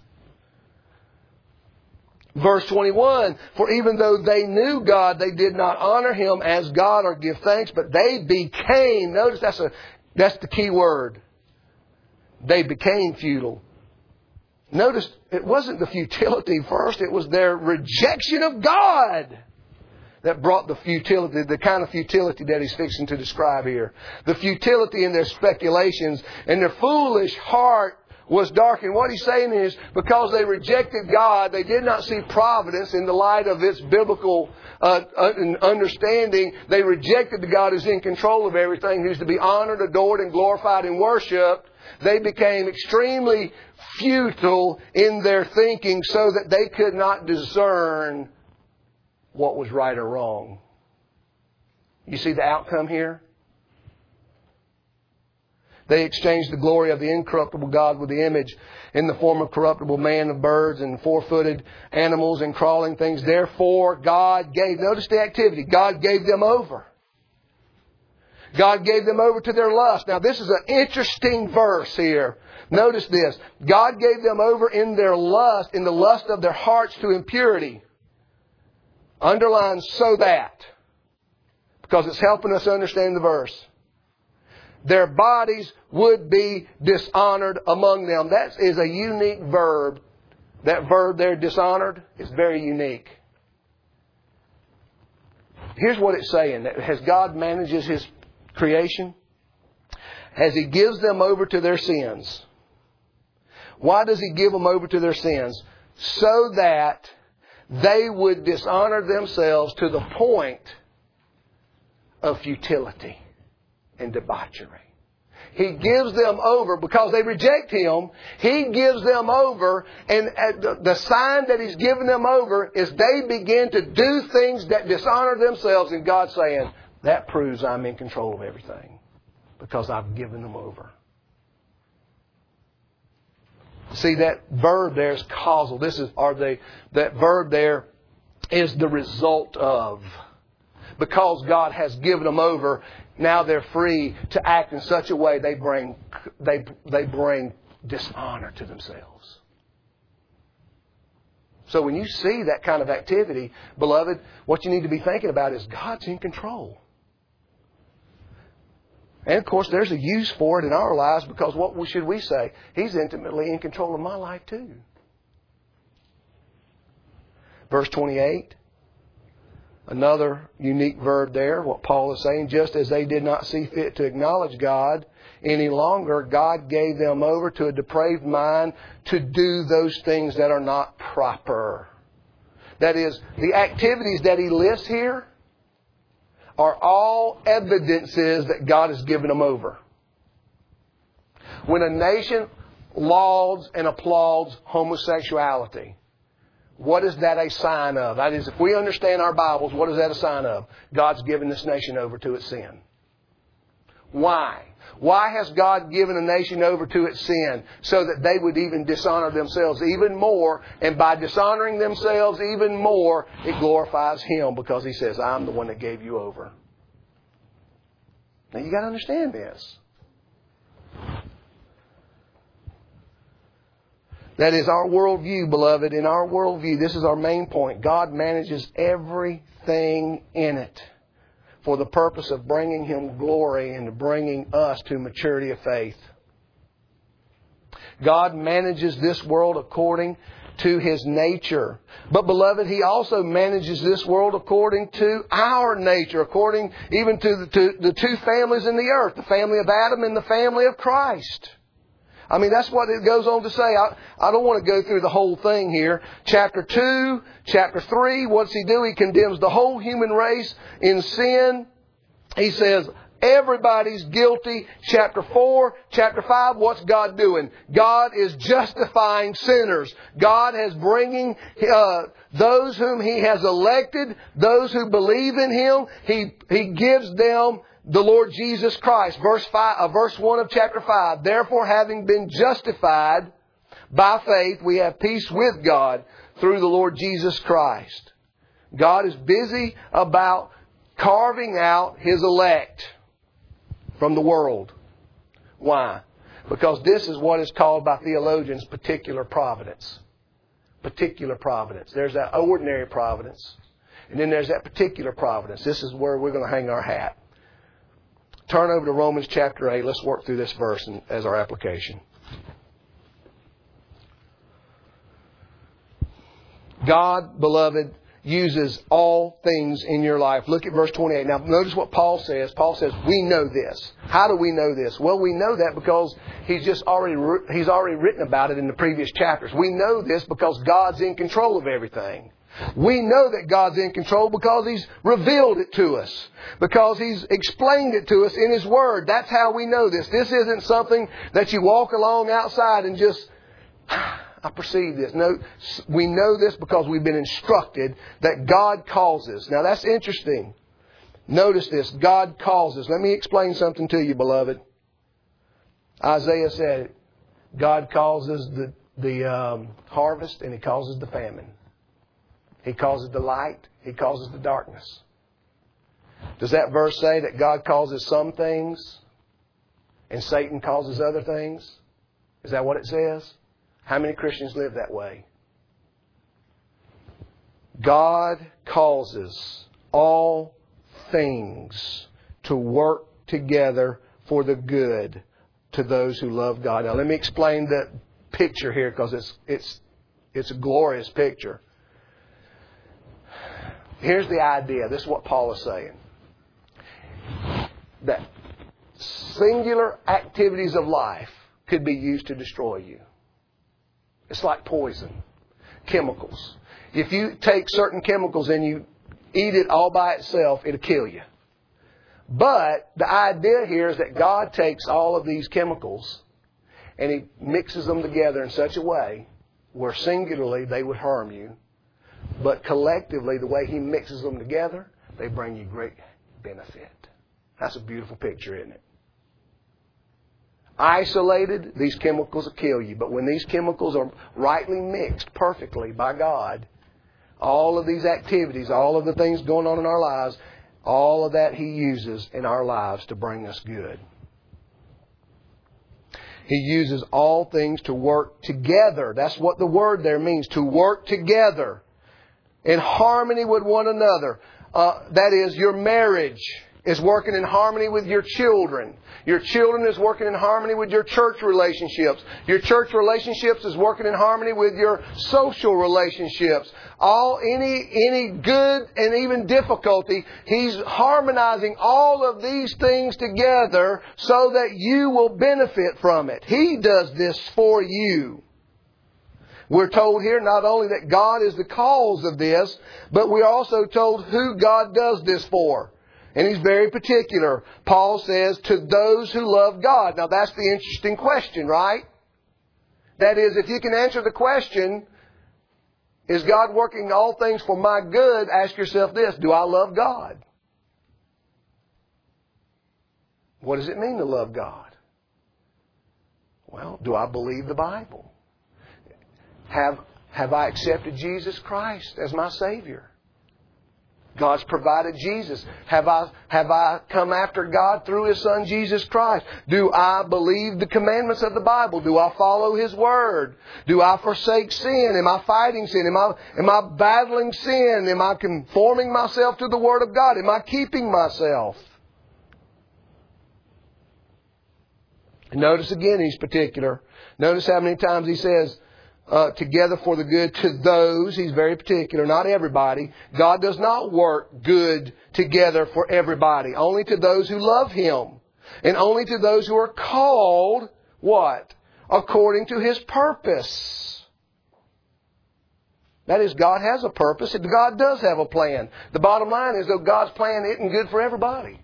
Verse 21, for even though they knew God, they did not honor Him as God or give thanks, but they became, notice that's the key word. They became futile. Notice it wasn't the futility first, it was their rejection of God that brought the futility, the kind of futility that He's fixing to describe here. The futility in their speculations and their foolish heart was darkened. What He's saying is, because they rejected God, they did not see providence in the light of its biblical understanding. They rejected the God who's in control of everything, who's to be honored, adored, and glorified and worshipped. They became extremely futile in their thinking so that they could not discern what was right or wrong. You see the outcome here? They exchanged the glory of the incorruptible God with the image in the form of corruptible man, of birds and four-footed animals and crawling things. Therefore, God gave, notice the activity, God gave them over. God gave them over to their lust. Now this is an interesting verse here. Notice this. God gave them over in their lust, in the lust of their hearts to impurity. Underline so that. Because it's helping us understand the verse. Their bodies would be dishonored among them. That is a unique verb. That verb there, dishonored, is very unique. Here's what it's saying. As God manages His creation, as He gives them over to their sins. Why does He give them over to their sins? So that they would dishonor themselves to the point of futility and debauchery. He gives them over because they reject Him. He gives them over, and the sign that He's given them over is they begin to do things that dishonor themselves, and God's saying, that proves I'm in control of everything because I've given them over. See, that verb there is causal. That verb there is the result of. Because God has given them over, now they're free to act in such a way they bring dishonor to themselves. So when you see that kind of activity, beloved, what you need to be thinking about is God's in control. And of course there's a use for it in our lives, because what should we say? He's intimately in control of my life too. Verse 28. Another unique verb there, what Paul is saying, just as they did not see fit to acknowledge God any longer, God gave them over to a depraved mind to do those things that are not proper. That is, the activities that he lists here are all evidences that God has given them over. When a nation lauds and applauds homosexuality, what is that a sign of? That is, if we understand our Bibles, what is that a sign of? God's given this nation over to its sin. Why? Why has God given a nation over to its sin? So that they would even dishonor themselves even more. And by dishonoring themselves even more, it glorifies Him, because He says, I'm the one that gave you over. Now you got to understand this. That is our worldview, beloved. In our worldview, this is our main point. God manages everything in it for the purpose of bringing Him glory and bringing us to maturity of faith. God manages this world according to His nature. But beloved, He also manages this world according to our nature, according even to the two families in the earth, the family of Adam and the family of Christ. I mean, that's what it goes on to say. I don't want to go through the whole thing here. Chapter 2, chapter 3, what's He do? He condemns the whole human race in sin. He says, everybody's guilty. Chapter 4, chapter 5, what's God doing? God is justifying sinners. God is bringing those whom He has elected, those who believe in Him. He gives them the Lord Jesus Christ. Verse 1 of chapter 5. Therefore, having been justified by faith, we have peace with God through the Lord Jesus Christ. God is busy about carving out His elect from the world. Why? Because this is what is called by theologians particular providence. Particular providence. There's that ordinary providence, and then there's that particular providence. This is where we're going to hang our hat. Turn over to Romans chapter 8. Let's work through this verse as our application. God, beloved, uses all things in your life. Look at verse 28. Now, notice what Paul says. Paul says, we know this. How do we know this? Well, we know that because he's already written about it in the previous chapters. We know this because God's in control of everything. We know that God's in control because He's revealed it to us. Because He's explained it to us in His Word. That's how we know this. This isn't something that you walk along outside and just, I perceive this. No, we know this because we've been instructed that God causes. Now that's interesting. Notice this. God causes. Let me explain something to you, beloved. Isaiah said it. God causes the harvest and He causes the famine. He causes the light. He causes the darkness. Does that verse say that God causes some things and Satan causes other things? Is that what it says? How many Christians live that way? God causes all things to work together for the good to those who love God. Now let me explain the picture here, because it's a glorious picture. Here's the idea. This is what Paul is saying. That singular activities of life could be used to destroy you. It's like poison. Chemicals. If you take certain chemicals and you eat it all by itself, it'll kill you. But the idea here is that God takes all of these chemicals and He mixes them together in such a way where singularly they would harm you, but collectively, the way He mixes them together, they bring you great benefit. That's a beautiful picture, isn't it? Isolated, these chemicals will kill you. But when these chemicals are rightly mixed perfectly by God, all of these activities, all of the things going on in our lives, all of that He uses in our lives to bring us good. He uses all things to work together. That's what the word there means, to work together in harmony with one another. That is, your marriage is working in harmony with your children. Your children is working in harmony with your church relationships. Your church relationships is working in harmony with your social relationships. Any good and even difficulty, He's harmonizing all of these things together so that you will benefit from it. He does this for you. We're told here not only that God is the cause of this, but we're also told who God does this for. And He's very particular. Paul says, to those who love God. Now that's the interesting question, right? That is, if you can answer the question, is God working all things for my good? Ask yourself this, do I love God? What does it mean to love God? Well, do I believe the Bible? Have I accepted Jesus Christ as my Savior? God's provided Jesus. Have I come after God through His Son Jesus Christ? Do I believe the commandments of the Bible? Do I follow His Word? Do I forsake sin? Am I fighting sin? Am I battling sin? Am I conforming myself to the Word of God? Am I keeping myself? Notice again He's particular. Notice how many times He says, together for the good to those. He's very particular. Not everybody. God does not work good together for everybody. Only to those who love Him. And only to those who are called, what? According to His purpose. That is, God has a purpose and God does have a plan. The bottom line is, though, God's plan isn't good for everybody.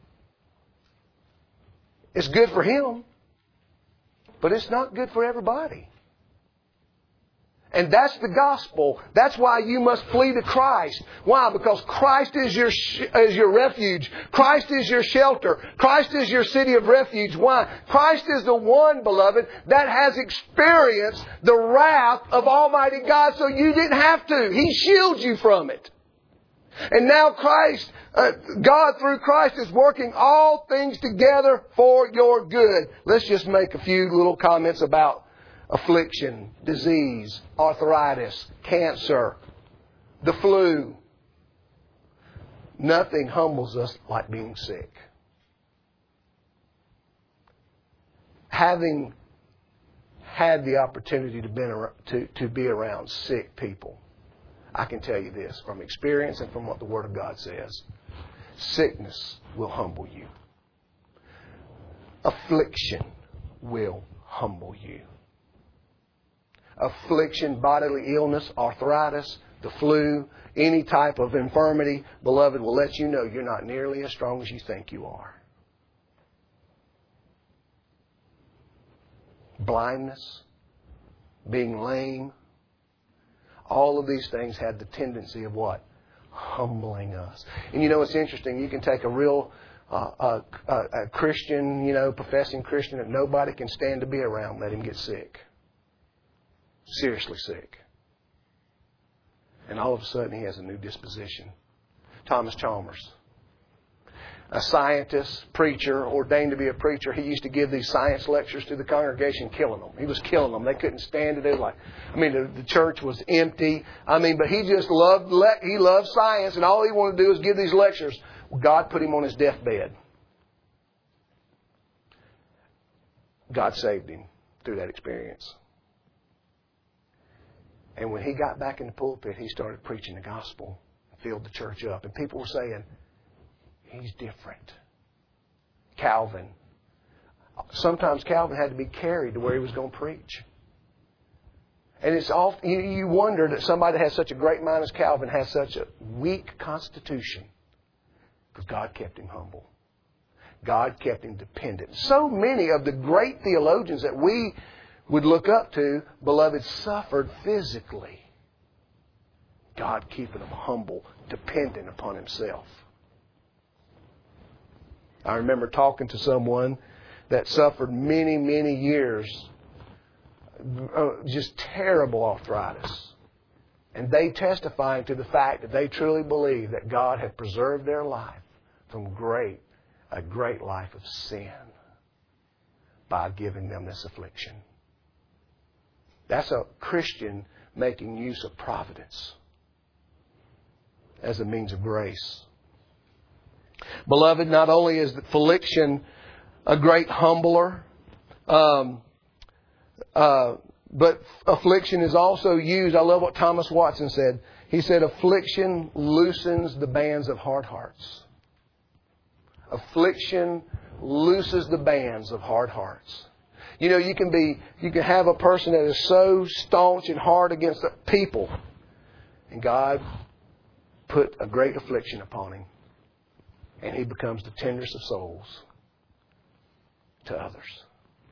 It's good for Him, but it's not good for everybody. And that's the gospel. That's why you must flee to Christ. Why? Because Christ is your refuge. Christ is your shelter. Christ is your city of refuge. Why? Christ is the one, beloved, that has experienced the wrath of Almighty God, so you didn't have to. He shields you from it. And now Christ, God through Christ is working all things together for your good. Let's just make a few little comments about affliction, disease, arthritis, cancer, the flu. Nothing humbles us like being sick. Having had the opportunity to be around sick people, I can tell you this from experience and from what the Word of God says. Sickness will humble you. Affliction will humble you. Affliction, bodily illness, arthritis, the flu, any type of infirmity, beloved, will let you know you're not nearly as strong as you think you are. Blindness, being lame, all of these things had the tendency of what? Humbling us. And you know, it's interesting. You can take a real a Christian, professing Christian that nobody can stand to be around, let him get sick. Seriously sick. And all of a sudden he has a new disposition. Thomas Chalmers. a scientist, preacher, ordained to be a preacher, he used to give these science lectures to the congregation, killing them. He was killing them. They couldn't stand it. It was like, the church was empty. But he just loved science, and all he wanted to do was give these lectures. God put him on his deathbed. God saved him through that experience. And when he got back in the pulpit, he started preaching the gospel, filled the church up. And people were saying, he's different. Calvin. Sometimes Calvin had to be carried to where he was going to preach. And it's often, you wonder that somebody that has such a great mind as Calvin has such a weak constitution. Because God kept him humble. God kept him dependent. So many of the great theologians that we would look up to, beloved, suffered physically. God keeping them humble, dependent upon Himself. I remember talking to someone that suffered many, many years, just terrible arthritis. And they testifying to the fact that they truly believe that God had preserved their life from a great life of sin by giving them this affliction. That's a Christian making use of providence as a means of grace. Beloved, not only is affliction a great humbler, but affliction is also used. I love what Thomas Watson said. He said, affliction loosens the bands of hard hearts. Affliction looses the bands of hard hearts. You know, you can have a person that is so staunch and hard against people, and God put a great affliction upon him, and he becomes the tenderest of souls to others.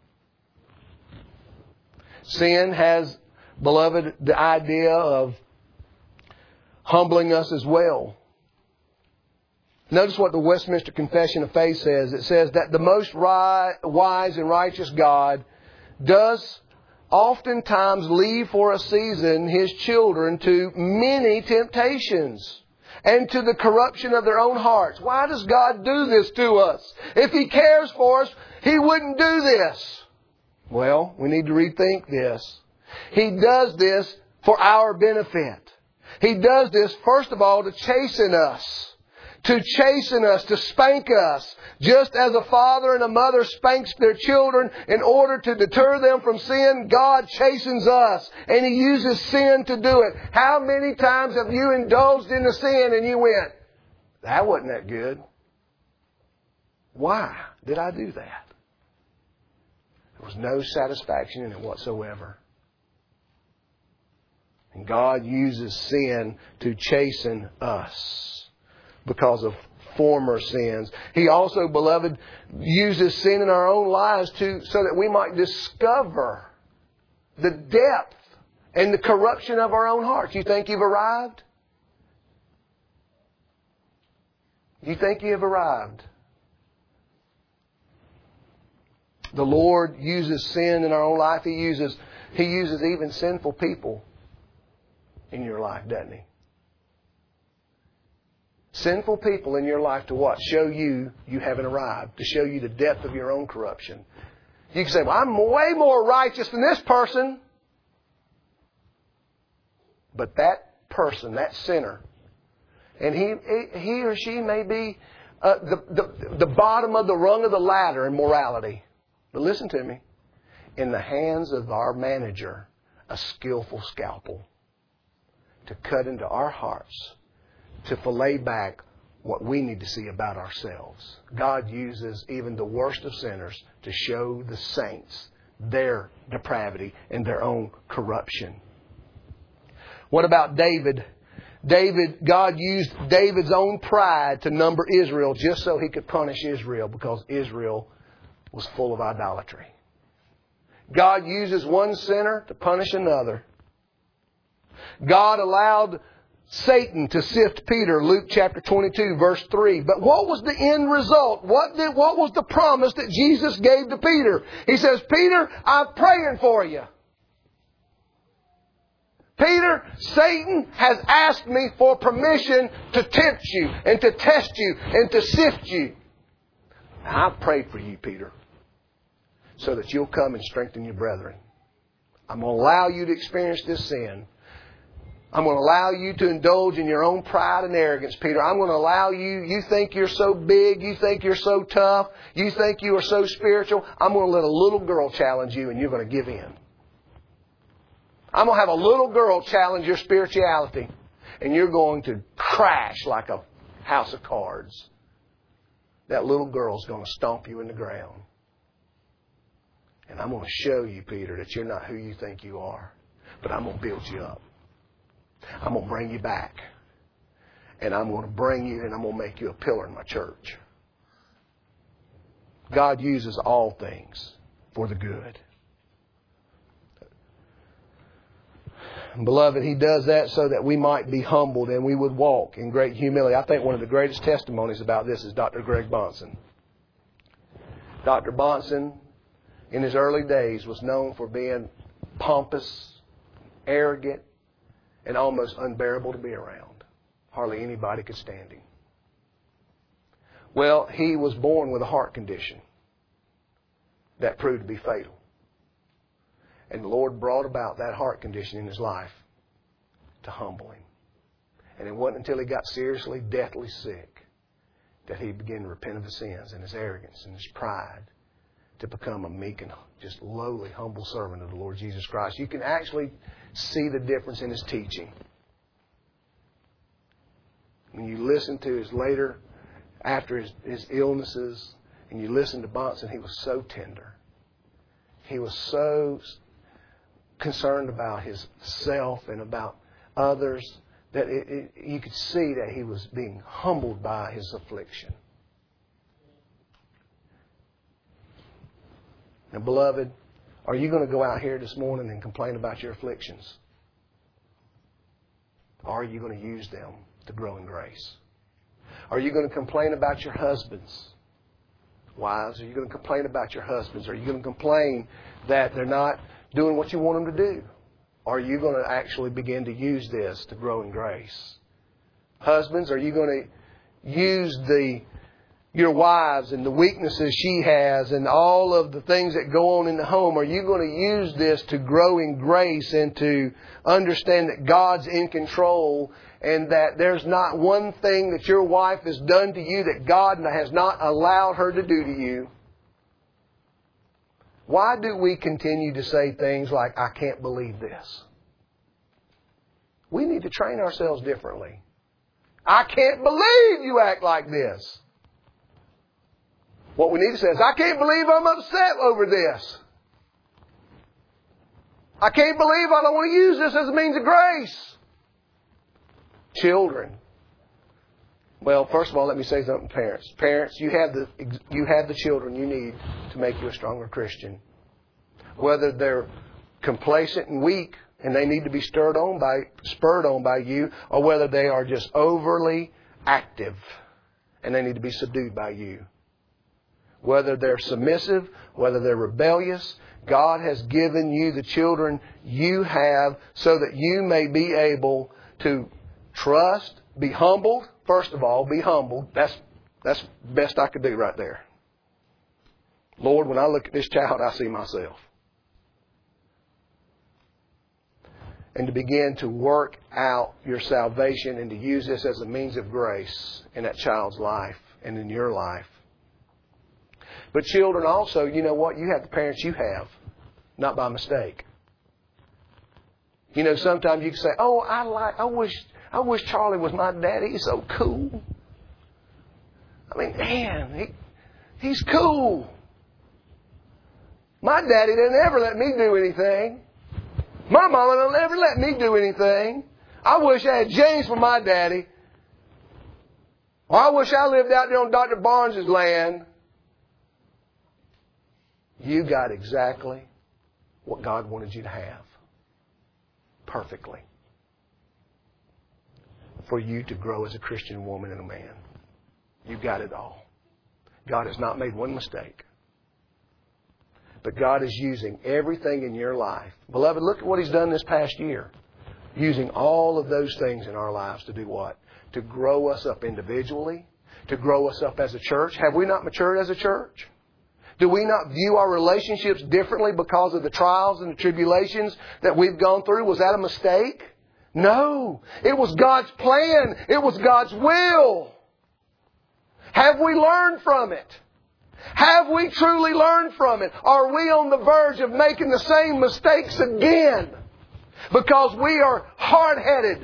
Sin has, beloved, the idea of humbling us as well. Notice what the Westminster Confession of Faith says. It says that the most wise and righteous God does oftentimes leave for a season His children to many temptations and to the corruption of their own hearts. Why does God do this to us? If He cares for us, He wouldn't do this. Well, we need to rethink this. He does this for our benefit. He does this, first of all, to chasten us. To chasten us, to spank us. Just as a father and a mother spanks their children in order to deter them from sin, God chastens us. And He uses sin to do it. How many times have you indulged in the sin and you went, that wasn't that good? Why did I do that? There was no satisfaction in it whatsoever. And God uses sin to chasten us because of former sins. He also, beloved, uses sin in our own lives so that we might discover the depth and the corruption of our own hearts. You think you've arrived? You think you have arrived? The Lord uses sin in our own life. He uses even sinful people in your life, doesn't He? Sinful people in your life to what? Show you haven't arrived. To show you the depth of your own corruption. You can say, well, I'm way more righteous than this person. But that person, that sinner, and he or she may be the bottom of the rung of the ladder in morality. But listen to me. In the hands of our manager, a skillful scalpel to cut into our hearts, to fillet back what we need to see about ourselves. God uses even the worst of sinners to show the saints their depravity and their own corruption. What about David? God used David's own pride to number Israel just so He could punish Israel because Israel was full of idolatry. God uses one sinner to punish another. God allowed Satan to sift Peter, Luke chapter 22, verse 3. But what was the end result? What was the promise that Jesus gave to Peter? He says, Peter, I'm praying for you. Peter, Satan has asked me for permission to tempt you and to test you and to sift you. I've prayed for you, Peter, so that you'll come and strengthen your brethren. I'm going to allow you to experience this sin. I'm going to allow you to indulge in your own pride and arrogance, Peter. I'm going to allow you think you're so big, you think you're so tough, you think you are so spiritual. I'm going to let a little girl challenge you and you're going to give in. I'm going to have a little girl challenge your spirituality and you're going to crash like a house of cards. That little girl's going to stomp you in the ground. And I'm going to show you, Peter, that you're not who you think you are. But I'm going to build you up. I'm going to bring you back. And I'm going to bring you and I'm going to make you a pillar in my church. God uses all things for the good. Beloved, He does that so that we might be humbled and we would walk in great humility. I think one of the greatest testimonies about this is Dr. Greg Bahnsen. Dr. Bahnsen, in his early days, was known for being pompous, arrogant, and almost unbearable to be around. Hardly anybody could stand him. Well, he was born with a heart condition that proved to be fatal. And the Lord brought about that heart condition in his life to humble him. And it wasn't until he got seriously, deathly sick that he began to repent of his sins and his arrogance and his pride to become a meek and just lowly, humble servant of the Lord Jesus Christ. You can actually see the difference in his teaching. When you listen to his later, after his illnesses, and you listen to Bahnsen, he was so tender. He was so concerned about his self and about others that you could see that he was being humbled by his affliction. Now, beloved, are you going to go out here this morning and complain about your afflictions? Or are you going to use them to grow in grace? Are you going to complain about your husbands? Wives, are you going to complain about your husbands? Are you going to complain that they're not doing what you want them to do? Or are you going to actually begin to use this to grow in grace? Husbands, are you going to use your wives and the weaknesses she has and all of the things that go on in the home? Are you going to use this to grow in grace and to understand that God's in control and that there's not one thing that your wife has done to you that God has not allowed her to do to you? Why do we continue to say things like, I can't believe this? We need to train ourselves differently. I can't believe you act like this. What we need to say is, I can't believe I'm upset over this. I can't believe I don't want to use this as a means of grace. Children. Well, first of all, let me say something to parents. Parents, you have the children you need to make you a stronger Christian. Whether they're complacent and weak and they need to be spurred on by you, or whether they are just overly active and they need to be subdued by you. Whether they're submissive, whether they're rebellious, God has given you the children you have so that you may be able to trust, be humbled. First of all, be humbled. That's the best I could do right there. Lord, when I look at this child, I see myself. And to begin to work out your salvation and to use this as a means of grace in that child's life and in your life. But children also, you know what? You have the parents you have, not by mistake. You know, sometimes you can say, "Oh, I wish Charlie was my daddy. He's so cool. I mean, man, he's cool. My daddy didn't ever let me do anything. My mama don't ever let me do anything. I wish I had James for my daddy. Or I wish I lived out there on Dr. Barnes' land." You got exactly what God wanted you to have. Perfectly. For you to grow as a Christian woman and a man. You got it all. God has not made one mistake. But God is using everything in your life. Beloved, look at what He's done this past year. Using all of those things in our lives to do what? To grow us up individually, to grow us up as a church. Have we not matured as a church? Do we not view our relationships differently because of the trials and the tribulations that we've gone through? Was that a mistake? No. It was God's plan. It was God's will. Have we learned from it? Have we truly learned from it? Are we on the verge of making the same mistakes again? Because we are hard-headed.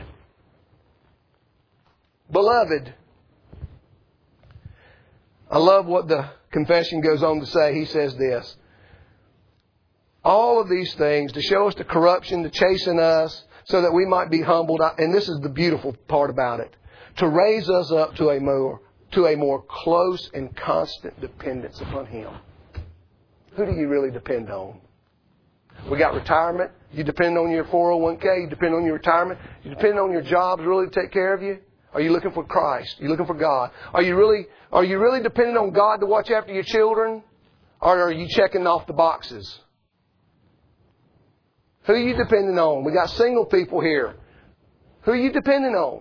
Beloved, I love what the confession goes on to say. He says this: all of these things to show us the corruption, to chasten us, so that we might be humbled. And this is the beautiful part about it: to raise us up to a more close and constant dependence upon Him. Who do you really depend on? We got retirement. You depend on your 401k. You depend on your retirement. You depend on your jobs really to take care of you. Are you looking for Christ? Are you looking for God? Are you really dependent on God to watch after your children? Or are you checking off the boxes? Who are you depending on? We got single people here. Who are you depending on?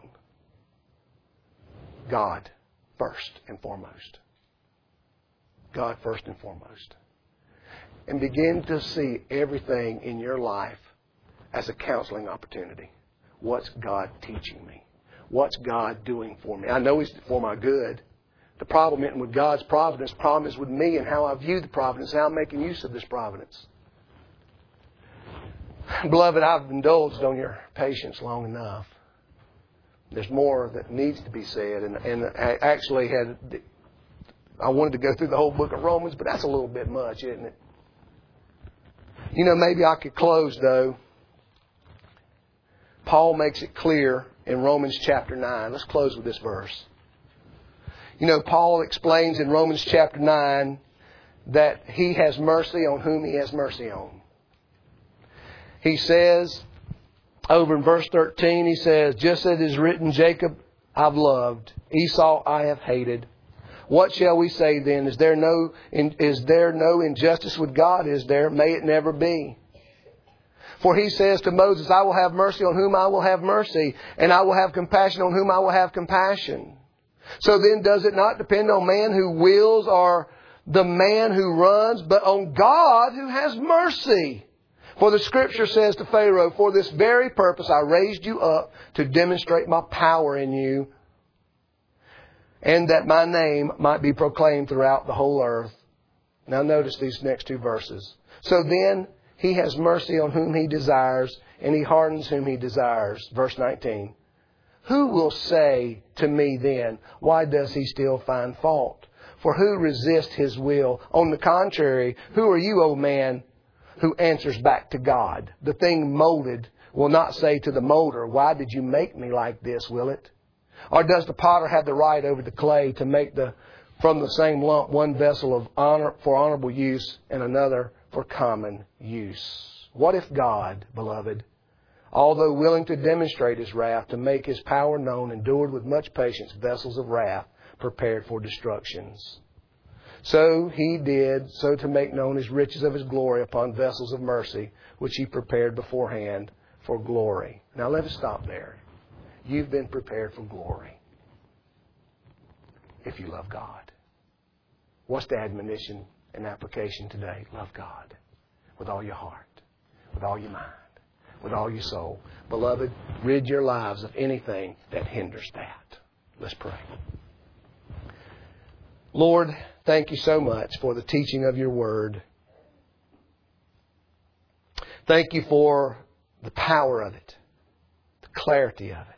God first and foremost. God first and foremost. And begin to see everything in your life as a counseling opportunity. What's God teaching me? What's God doing for me? I know He's for my good. The problem isn't with God's providence. The problem is with me and how I view the providence, how I'm making use of this providence. Beloved, I've indulged on your patience long enough. There's more that needs to be said. And I actually I wanted to go through the whole book of Romans, but that's a little bit much, isn't it? You know, maybe I could close, though. Paul makes it clear in Romans chapter 9. Let's close with this verse. You know, Paul explains in Romans chapter 9 that He has mercy on whom He has mercy on. He says, over in verse 13, he says, just as it is written, Jacob I've loved, Esau I have hated. What shall we say then? Is there no injustice with God? Is there? May it never be. For He says to Moses, I will have mercy on whom I will have mercy, and I will have compassion on whom I will have compassion. So then does it not depend on man who wills or the man who runs, but on God who has mercy? For the Scripture says to Pharaoh, for this very purpose I raised you up to demonstrate my power in you, and that my name might be proclaimed throughout the whole earth. Now notice these next two verses. So then He has mercy on whom He desires, and He hardens whom He desires. Verse 19. Who will say to me then, why does he still find fault? For who resists His will? On the contrary, who are you, O man, who answers back to God? The thing molded will not say to the molder, why did you make me like this, will it? Or does the potter have the right over the clay to make from the same lump one vessel of honor for honorable use and another for common use? What if God, beloved, although willing to demonstrate His wrath, to make His power known, endured with much patience vessels of wrath prepared for destructions? So He did, so to make known His riches of His glory upon vessels of mercy, which He prepared beforehand for glory. Now let us stop there. You've been prepared for glory if you love God. What's the admonition and application today? Love God with all your heart, with all your mind, with all your soul. Beloved, rid your lives of anything that hinders that. Let's pray. Lord, thank You so much for the teaching of Your Word. Thank You for the power of it, the clarity of it.